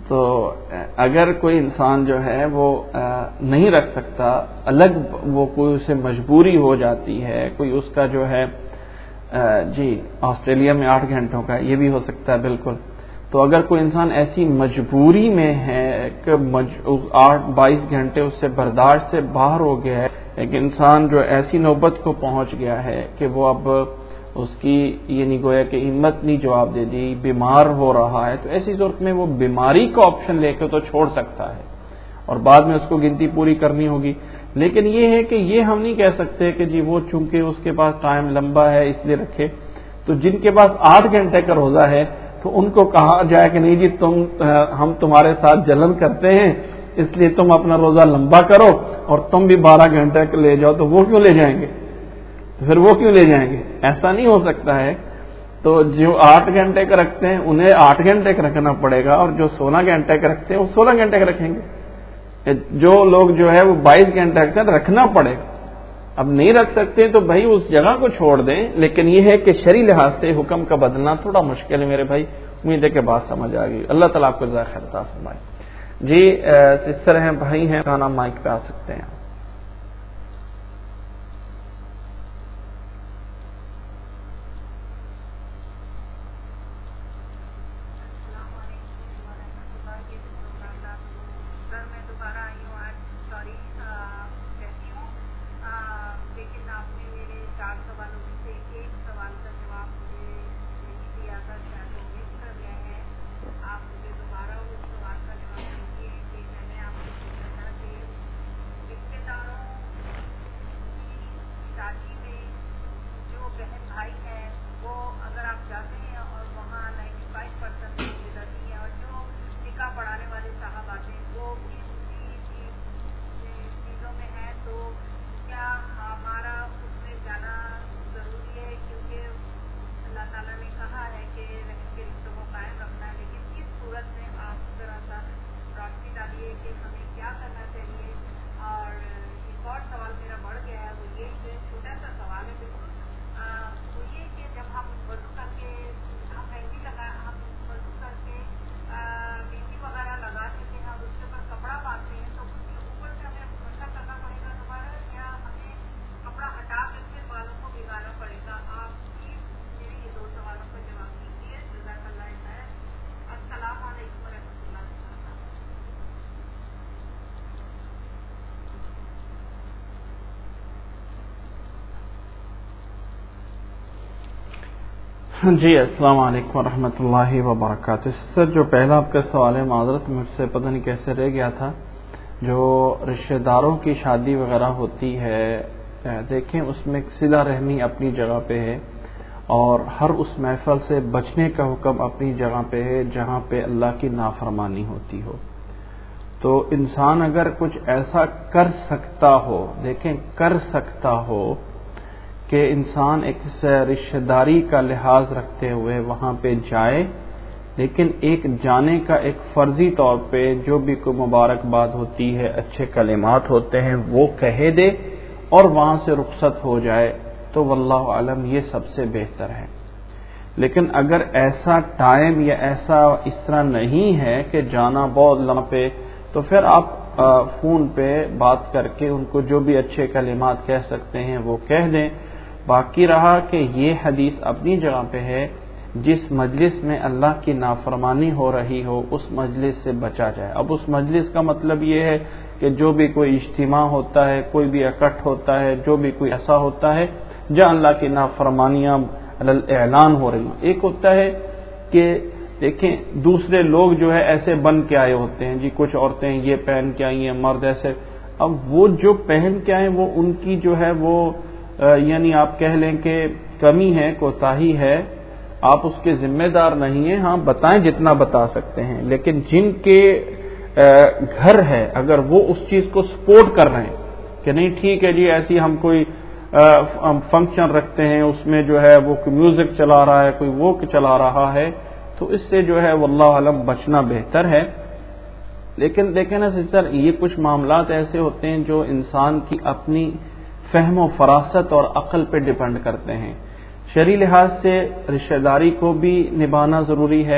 تو اگر کوئی انسان جو ہے وہ نہیں رکھ سکتا، الگ وہ کوئی اسے مجبوری ہو جاتی ہے، کوئی اس کا جو ہے جی آسٹریلیا میں 8 گھنٹوں کا یہ بھی ہو سکتا ہے بالکل. تو اگر کوئی انسان ایسی مجبوری میں ہے کہ 22 گھنٹے اس سے برداشت سے باہر ہو گیا ہے، ایک انسان جو ایسی نوبت کو پہنچ گیا ہے کہ وہ اب اس کی یہ نہیں گویا کہ ہمت نہیں جواب دے دی، بیمار ہو رہا ہے، تو ایسی صورت میں وہ بیماری کا آپشن لے کے تو چھوڑ سکتا ہے اور بعد میں اس کو گنتی پوری کرنی ہوگی. لیکن یہ ہے کہ یہ ہم نہیں کہہ سکتے کہ جی وہ چونکہ اس کے پاس ٹائم لمبا ہے اس لیے رکھے. تو جن کے پاس 8 گھنٹے کا روزہ ہے تو ان کو کہا جائے کہ نہیں جی ہم تمہارے ساتھ جلن کرتے ہیں اس لیے تم اپنا روزہ لمبا کرو اور تم بھی 12 گھنٹے کا لے جاؤ، تو وہ کیوں لے جائیں گے؟ پھر وہ کیوں لے جائیں گے؟ ایسا نہیں ہو سکتا ہے. تو جو 8 گھنٹے کا رکھتے ہیں انہیں 8 گھنٹے کا رکھنا پڑے گا، اور جو 16 گھنٹے کا رکھتے ہیں وہ 16 گھنٹے کا رکھیں گے. جو لوگ جو ہے وہ 22 گھنٹے کا رکھنا پڑے گا. اب نہیں رکھ سکتے تو بھائی اس جگہ کو چھوڑ دیں. لیکن یہ ہے کہ شرعی لحاظ سے حکم کا بدلنا تھوڑا مشکل ہے میرے بھائی. امید ہے کہ بات سمجھ آ گئی. اللہ تعالیٰ آپ کو جزائے خیر عطا فرمائے. جی سسٹر ہیں، بھائی ہیں، کھانا مائک پہ آ سکتے ہیں. جی السلام علیکم ورحمۃ اللہ وبرکاتہ. سر جو پہلا آپ کا سوال ہے معذرت مجھ سے پتہ نہیں کیسے رہ گیا تھا. جو رشتہ داروں کی شادی وغیرہ ہوتی ہے دیکھیں اس میں صلہ رحمی اپنی جگہ پہ ہے اور ہر اس محفل سے بچنے کا حکم اپنی جگہ پہ ہے جہاں پہ اللہ کی نافرمانی ہوتی ہو. تو انسان اگر کچھ ایسا کر سکتا ہو، دیکھیں کر سکتا ہو کہ انسان ایک رشتہ داری کا لحاظ رکھتے ہوئے وہاں پہ جائے، لیکن ایک جانے کا ایک فرضی طور پہ جو بھی کوئی مبارکباد ہوتی ہے، اچھے کلمات ہوتے ہیں وہ کہہ دے اور وہاں سے رخصت ہو جائے تو واللہ عالم یہ سب سے بہتر ہے. لیکن اگر ایسا ٹائم یا ایسا اس طرح نہیں ہے کہ جانا بہت لمبا پہ، تو پھر آپ فون پہ بات کر کے ان کو جو بھی اچھے کلمات کہہ سکتے ہیں وہ کہہ دیں. باقی رہا کہ یہ حدیث اپنی جگہ پہ ہے، جس مجلس میں اللہ کی نافرمانی ہو رہی ہو اس مجلس سے بچا جائے. اب اس مجلس کا مطلب یہ ہے کہ جو بھی کوئی اجتماع ہوتا ہے، کوئی بھی اکٹھ ہوتا ہے، جو بھی کوئی ایسا ہوتا ہے جہاں اللہ کی نافرمانیاں اعلان ہو رہی ہیں. ایک ہوتا ہے کہ دیکھیں دوسرے لوگ جو ہے ایسے بن کے آئے ہوتے ہیں، جی کچھ عورتیں یہ پہن کے آئی ہیں، مرد ایسے. اب وہ جو پہن کے آئے وہ ان کی جو ہے وہ یعنی آپ کہہ لیں کہ کمی ہے، کوتاہی ہے، آپ اس کے ذمہ دار نہیں ہیں. ہاں بتائیں جتنا بتا سکتے ہیں، لیکن جن کے گھر ہے اگر وہ اس چیز کو سپورٹ کر رہے ہیں کہ نہیں ٹھیک ہے جی ایسی ہم کوئی فنکشن رکھتے ہیں اس میں جو ہے وہ کوئی میوزک چلا رہا ہے، کوئی وہ چلا رہا ہے، تو اس سے جو ہے واللہ علم بچنا بہتر ہے. لیکن دیکھیں نا سسٹر، یہ کچھ معاملات ایسے ہوتے ہیں جو انسان کی اپنی فہم و فراست اور عقل پہ ڈیپینڈ کرتے ہیں. شرعی لحاظ سے رشتہ داری کو بھی نبھانا ضروری ہے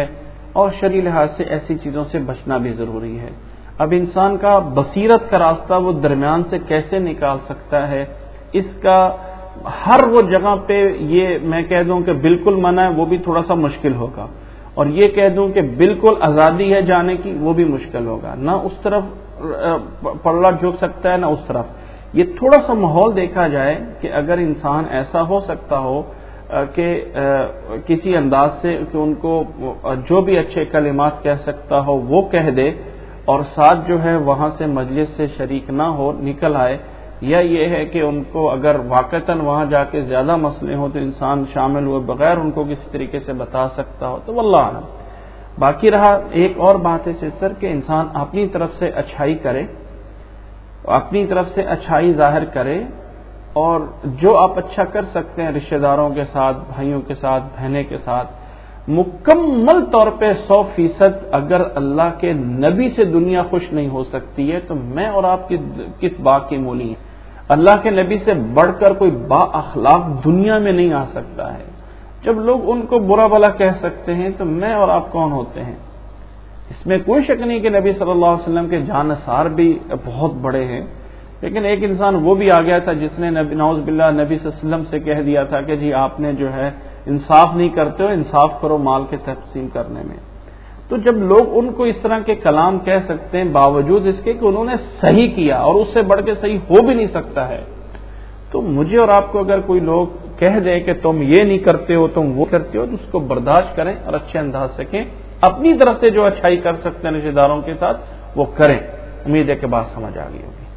اور شرعی لحاظ سے ایسی چیزوں سے بچنا بھی ضروری ہے. اب انسان کا بصیرت کا راستہ وہ درمیان سے کیسے نکال سکتا ہے، اس کا ہر وہ جگہ پہ یہ میں کہہ دوں کہ بالکل منع ہے وہ بھی تھوڑا سا مشکل ہوگا، اور یہ کہہ دوں کہ بالکل آزادی ہے جانے کی وہ بھی مشکل ہوگا. نہ اس طرف پلڑا جھک سکتا ہے نہ اس طرف. یہ تھوڑا سا ماحول دیکھا جائے کہ اگر انسان ایسا ہو سکتا ہو کہ کسی انداز سے کہ ان کو جو بھی اچھے کلمات کہہ سکتا ہو وہ کہہ دے، اور ساتھ جو ہے وہاں سے مجلس سے شریک نہ ہو، نکل آئے، یا یہ ہے کہ ان کو اگر واقعتاً وہاں جا کے زیادہ مسئلے ہوں تو انسان شامل ہوئے بغیر ان کو کسی طریقے سے بتا سکتا ہو تو واللہ اعلم. باقی رہا ایک اور بات ہے سر کہ انسان اپنی طرف سے اچھائی کرے، اپنی طرف سے اچھائی ظاہر کرے، اور جو آپ اچھا کر سکتے ہیں رشتہ داروں کے ساتھ، بھائیوں کے ساتھ، بہنیں کے ساتھ، مکمل طور پہ 100% اگر اللہ کے نبی سے دنیا خوش نہیں ہو سکتی ہے تو میں اور آپ کس بات کی مولی ہیں. اللہ کے نبی سے بڑھ کر کوئی با اخلاق دنیا میں نہیں آ سکتا ہے. جب لوگ ان کو برا بھلا کہہ سکتے ہیں تو میں اور آپ کون ہوتے ہیں؟ اس میں کوئی شک نہیں کہ نبی صلی اللہ علیہ وسلم کے جانثار بھی بہت بڑے ہیں، لیکن ایک انسان وہ بھی آ گیا تھا جس نے نعوذ باللہ نبی صلی اللہ علیہ وسلم سے کہہ دیا تھا کہ جی آپ نے جو ہے انصاف نہیں کرتے ہو، انصاف کرو مال کے تقسیم کرنے میں. تو جب لوگ ان کو اس طرح کے کلام کہہ سکتے ہیں باوجود اس کے کہ انہوں نے صحیح کیا اور اس سے بڑھ کے صحیح ہو بھی نہیں سکتا ہے، تو مجھے اور آپ کو اگر کوئی لوگ کہہ دے کہ تم یہ نہیں کرتے ہو تم وہ کرتے ہو تو اس کو برداشت کریں اور اچھے انداز سے کہیں. اپنی طرف سے جو اچھائی کر سکتے ہیں رشتہ داروں کے ساتھ وہ کریں. امید ہے کہ بات سمجھ آ گئی ہوگی.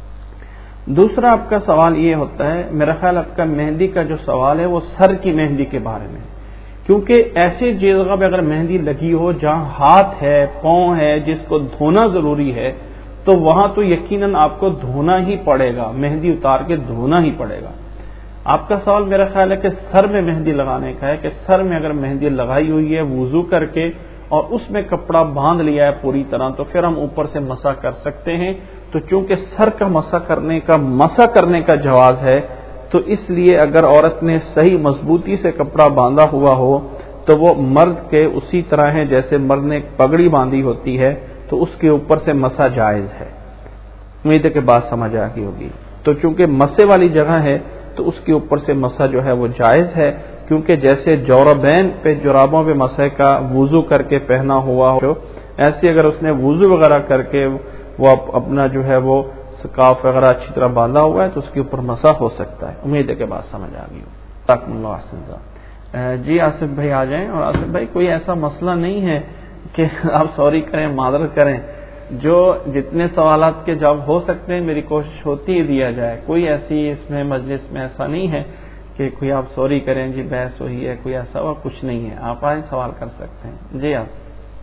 دوسرا آپ کا سوال یہ ہوتا ہے، میرا خیال آپ کا مہندی کا جو سوال ہے وہ سر کی مہندی کے بارے میں، کیونکہ ایسی جگہ پہ اگر مہندی لگی ہو جہاں ہاتھ ہے، پاؤں ہے، جس کو دھونا ضروری ہے، تو وہاں تو یقیناً آپ کو دھونا ہی پڑے گا، مہندی اتار کے دھونا ہی پڑے گا. آپ کا سوال میرا خیال ہے کہ سر میں مہندی لگانے کا ہے کہ سر میں اگر مہندی لگائی ہوئی ہے وضو کر کے اور اس میں کپڑا باندھ لیا ہے پوری طرح تو پھر ہم اوپر سے مسح کر سکتے ہیں. تو چونکہ سر کا مسح کرنے کا جواز ہے تو اس لیے اگر عورت نے صحیح مضبوطی سے کپڑا باندھا ہوا ہو تو وہ مرد کے اسی طرح ہے جیسے مرد نے پگڑی باندھی ہوتی ہے تو اس کے اوپر سے مسح جائز ہے. امید ہے کہ بات سمجھ آ گئی ہوگی. تو چونکہ مسے والی جگہ ہے تو اس کے اوپر سے مسح جو ہے وہ جائز ہے، کیونکہ جیسے جوربین پہ جرابوں پہ مسح کا وضو کر کے پہنا ہوا ہو، ایسے اگر اس نے وضو وغیرہ کر کے وہ اپنا جو ہے وہ سکارف وغیرہ اچھی طرح باندھا ہوا ہے تو اس کے اوپر مسح ہو سکتا ہے. امید ہے کہ بات سمجھ آ گئی. تاکم اللہ حسن. جی آصف بھائی آ جائیں. اور آصف بھائی کوئی ایسا مسئلہ نہیں ہے کہ آپ سوری کریں، معذرت کریں، جو جتنے سوالات کے جواب ہو سکتے ہیں میری کوشش ہوتی ہی دیا جائے. کوئی ایسی اس میں مجلس میں ایسا نہیں ہے کہ کوئی آپ سوری کریں جی بحث ہوئی ہے، کوئی ایسا اور کچھ نہیں ہے. آپ آئیں سوال کر سکتے ہیں. جی آپ.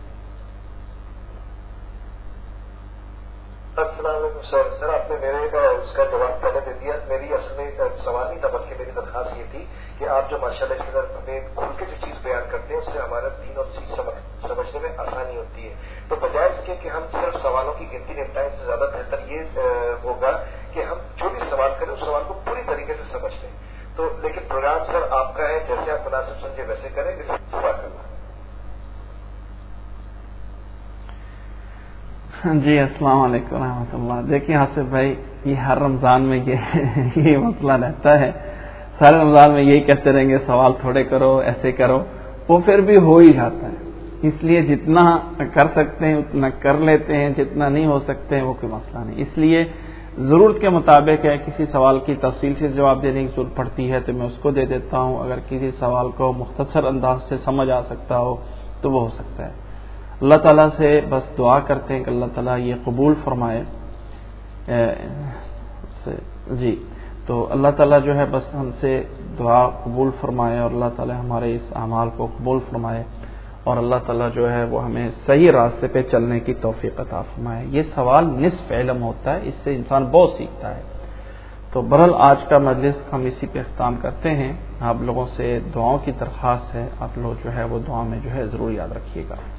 السلام علیکم سر آپ نے میرے اس کا جواب پہلے دے دیا. میری اصل میں سوال نہیں تھا بلکہ میری درخواست یہ تھی کہ آپ جو ماشاءاللہ اس کے اندر ہمیں کھل کے جو چیز بیان کرتے ہیں اس سے ہمارا دین اور چیز سمجھنے میں آسانی ہوتی ہے. تو بجائے اس کے کہ ہم صرف سوالوں کی گنتی نپٹائیں، اس سے زیادہ بہتر یہ ہوگا کہ ہم جو بھی سوال کریں اس سوال کو پوری طریقے سے سمجھ لیں. تو لیکن پروگرام سر آپ کا ہے، جیسے آپ مناسب سمجھے ویسے کریں. جی السلام علیکم ورحمۃ اللہ. دیکھیے آصف بھائی یہ ہر رمضان میں یہ مسئلہ رہتا ہے. سارے رمضان میں یہی کہتے رہیں گے سوال تھوڑے کرو، ایسے کرو، وہ پھر بھی ہو ہی جاتا ہے. اس لیے جتنا کر سکتے ہیں اتنا کر لیتے ہیں، جتنا نہیں ہو سکتے ہیں وہ کوئی مسئلہ نہیں. اس لیے ضرورت کے مطابق ہے کسی سوال کی تفصیل سے جواب دینے کی ضرورت پڑتی ہے تو میں اس کو دے دیتا ہوں. اگر کسی سوال کو مختصر انداز سے سمجھ آ سکتا ہو تو وہ ہو سکتا ہے. اللہ تعالیٰ سے بس دعا کرتے ہیں کہ اللہ تعالیٰ یہ قبول فرمائے. جی تو اللہ تعالیٰ جو ہے بس ہم سے دعا قبول فرمائے اور اللہ تعالیٰ ہمارے اس اعمال کو قبول فرمائے اور اللہ تعالیٰ جو ہے وہ ہمیں صحیح راستے پہ چلنے کی توفیق عطا فرمائے. یہ سوال نصف علم ہوتا ہے، اس سے انسان بہت سیکھتا ہے. تو بہرحال آج کا مجلس ہم اسی پہ اختتام کرتے ہیں. آپ لوگوں سے دعاؤں کی درخواست ہے، آپ لوگ جو ہے وہ دعا میں جو ہے ضرور یاد رکھیے گا.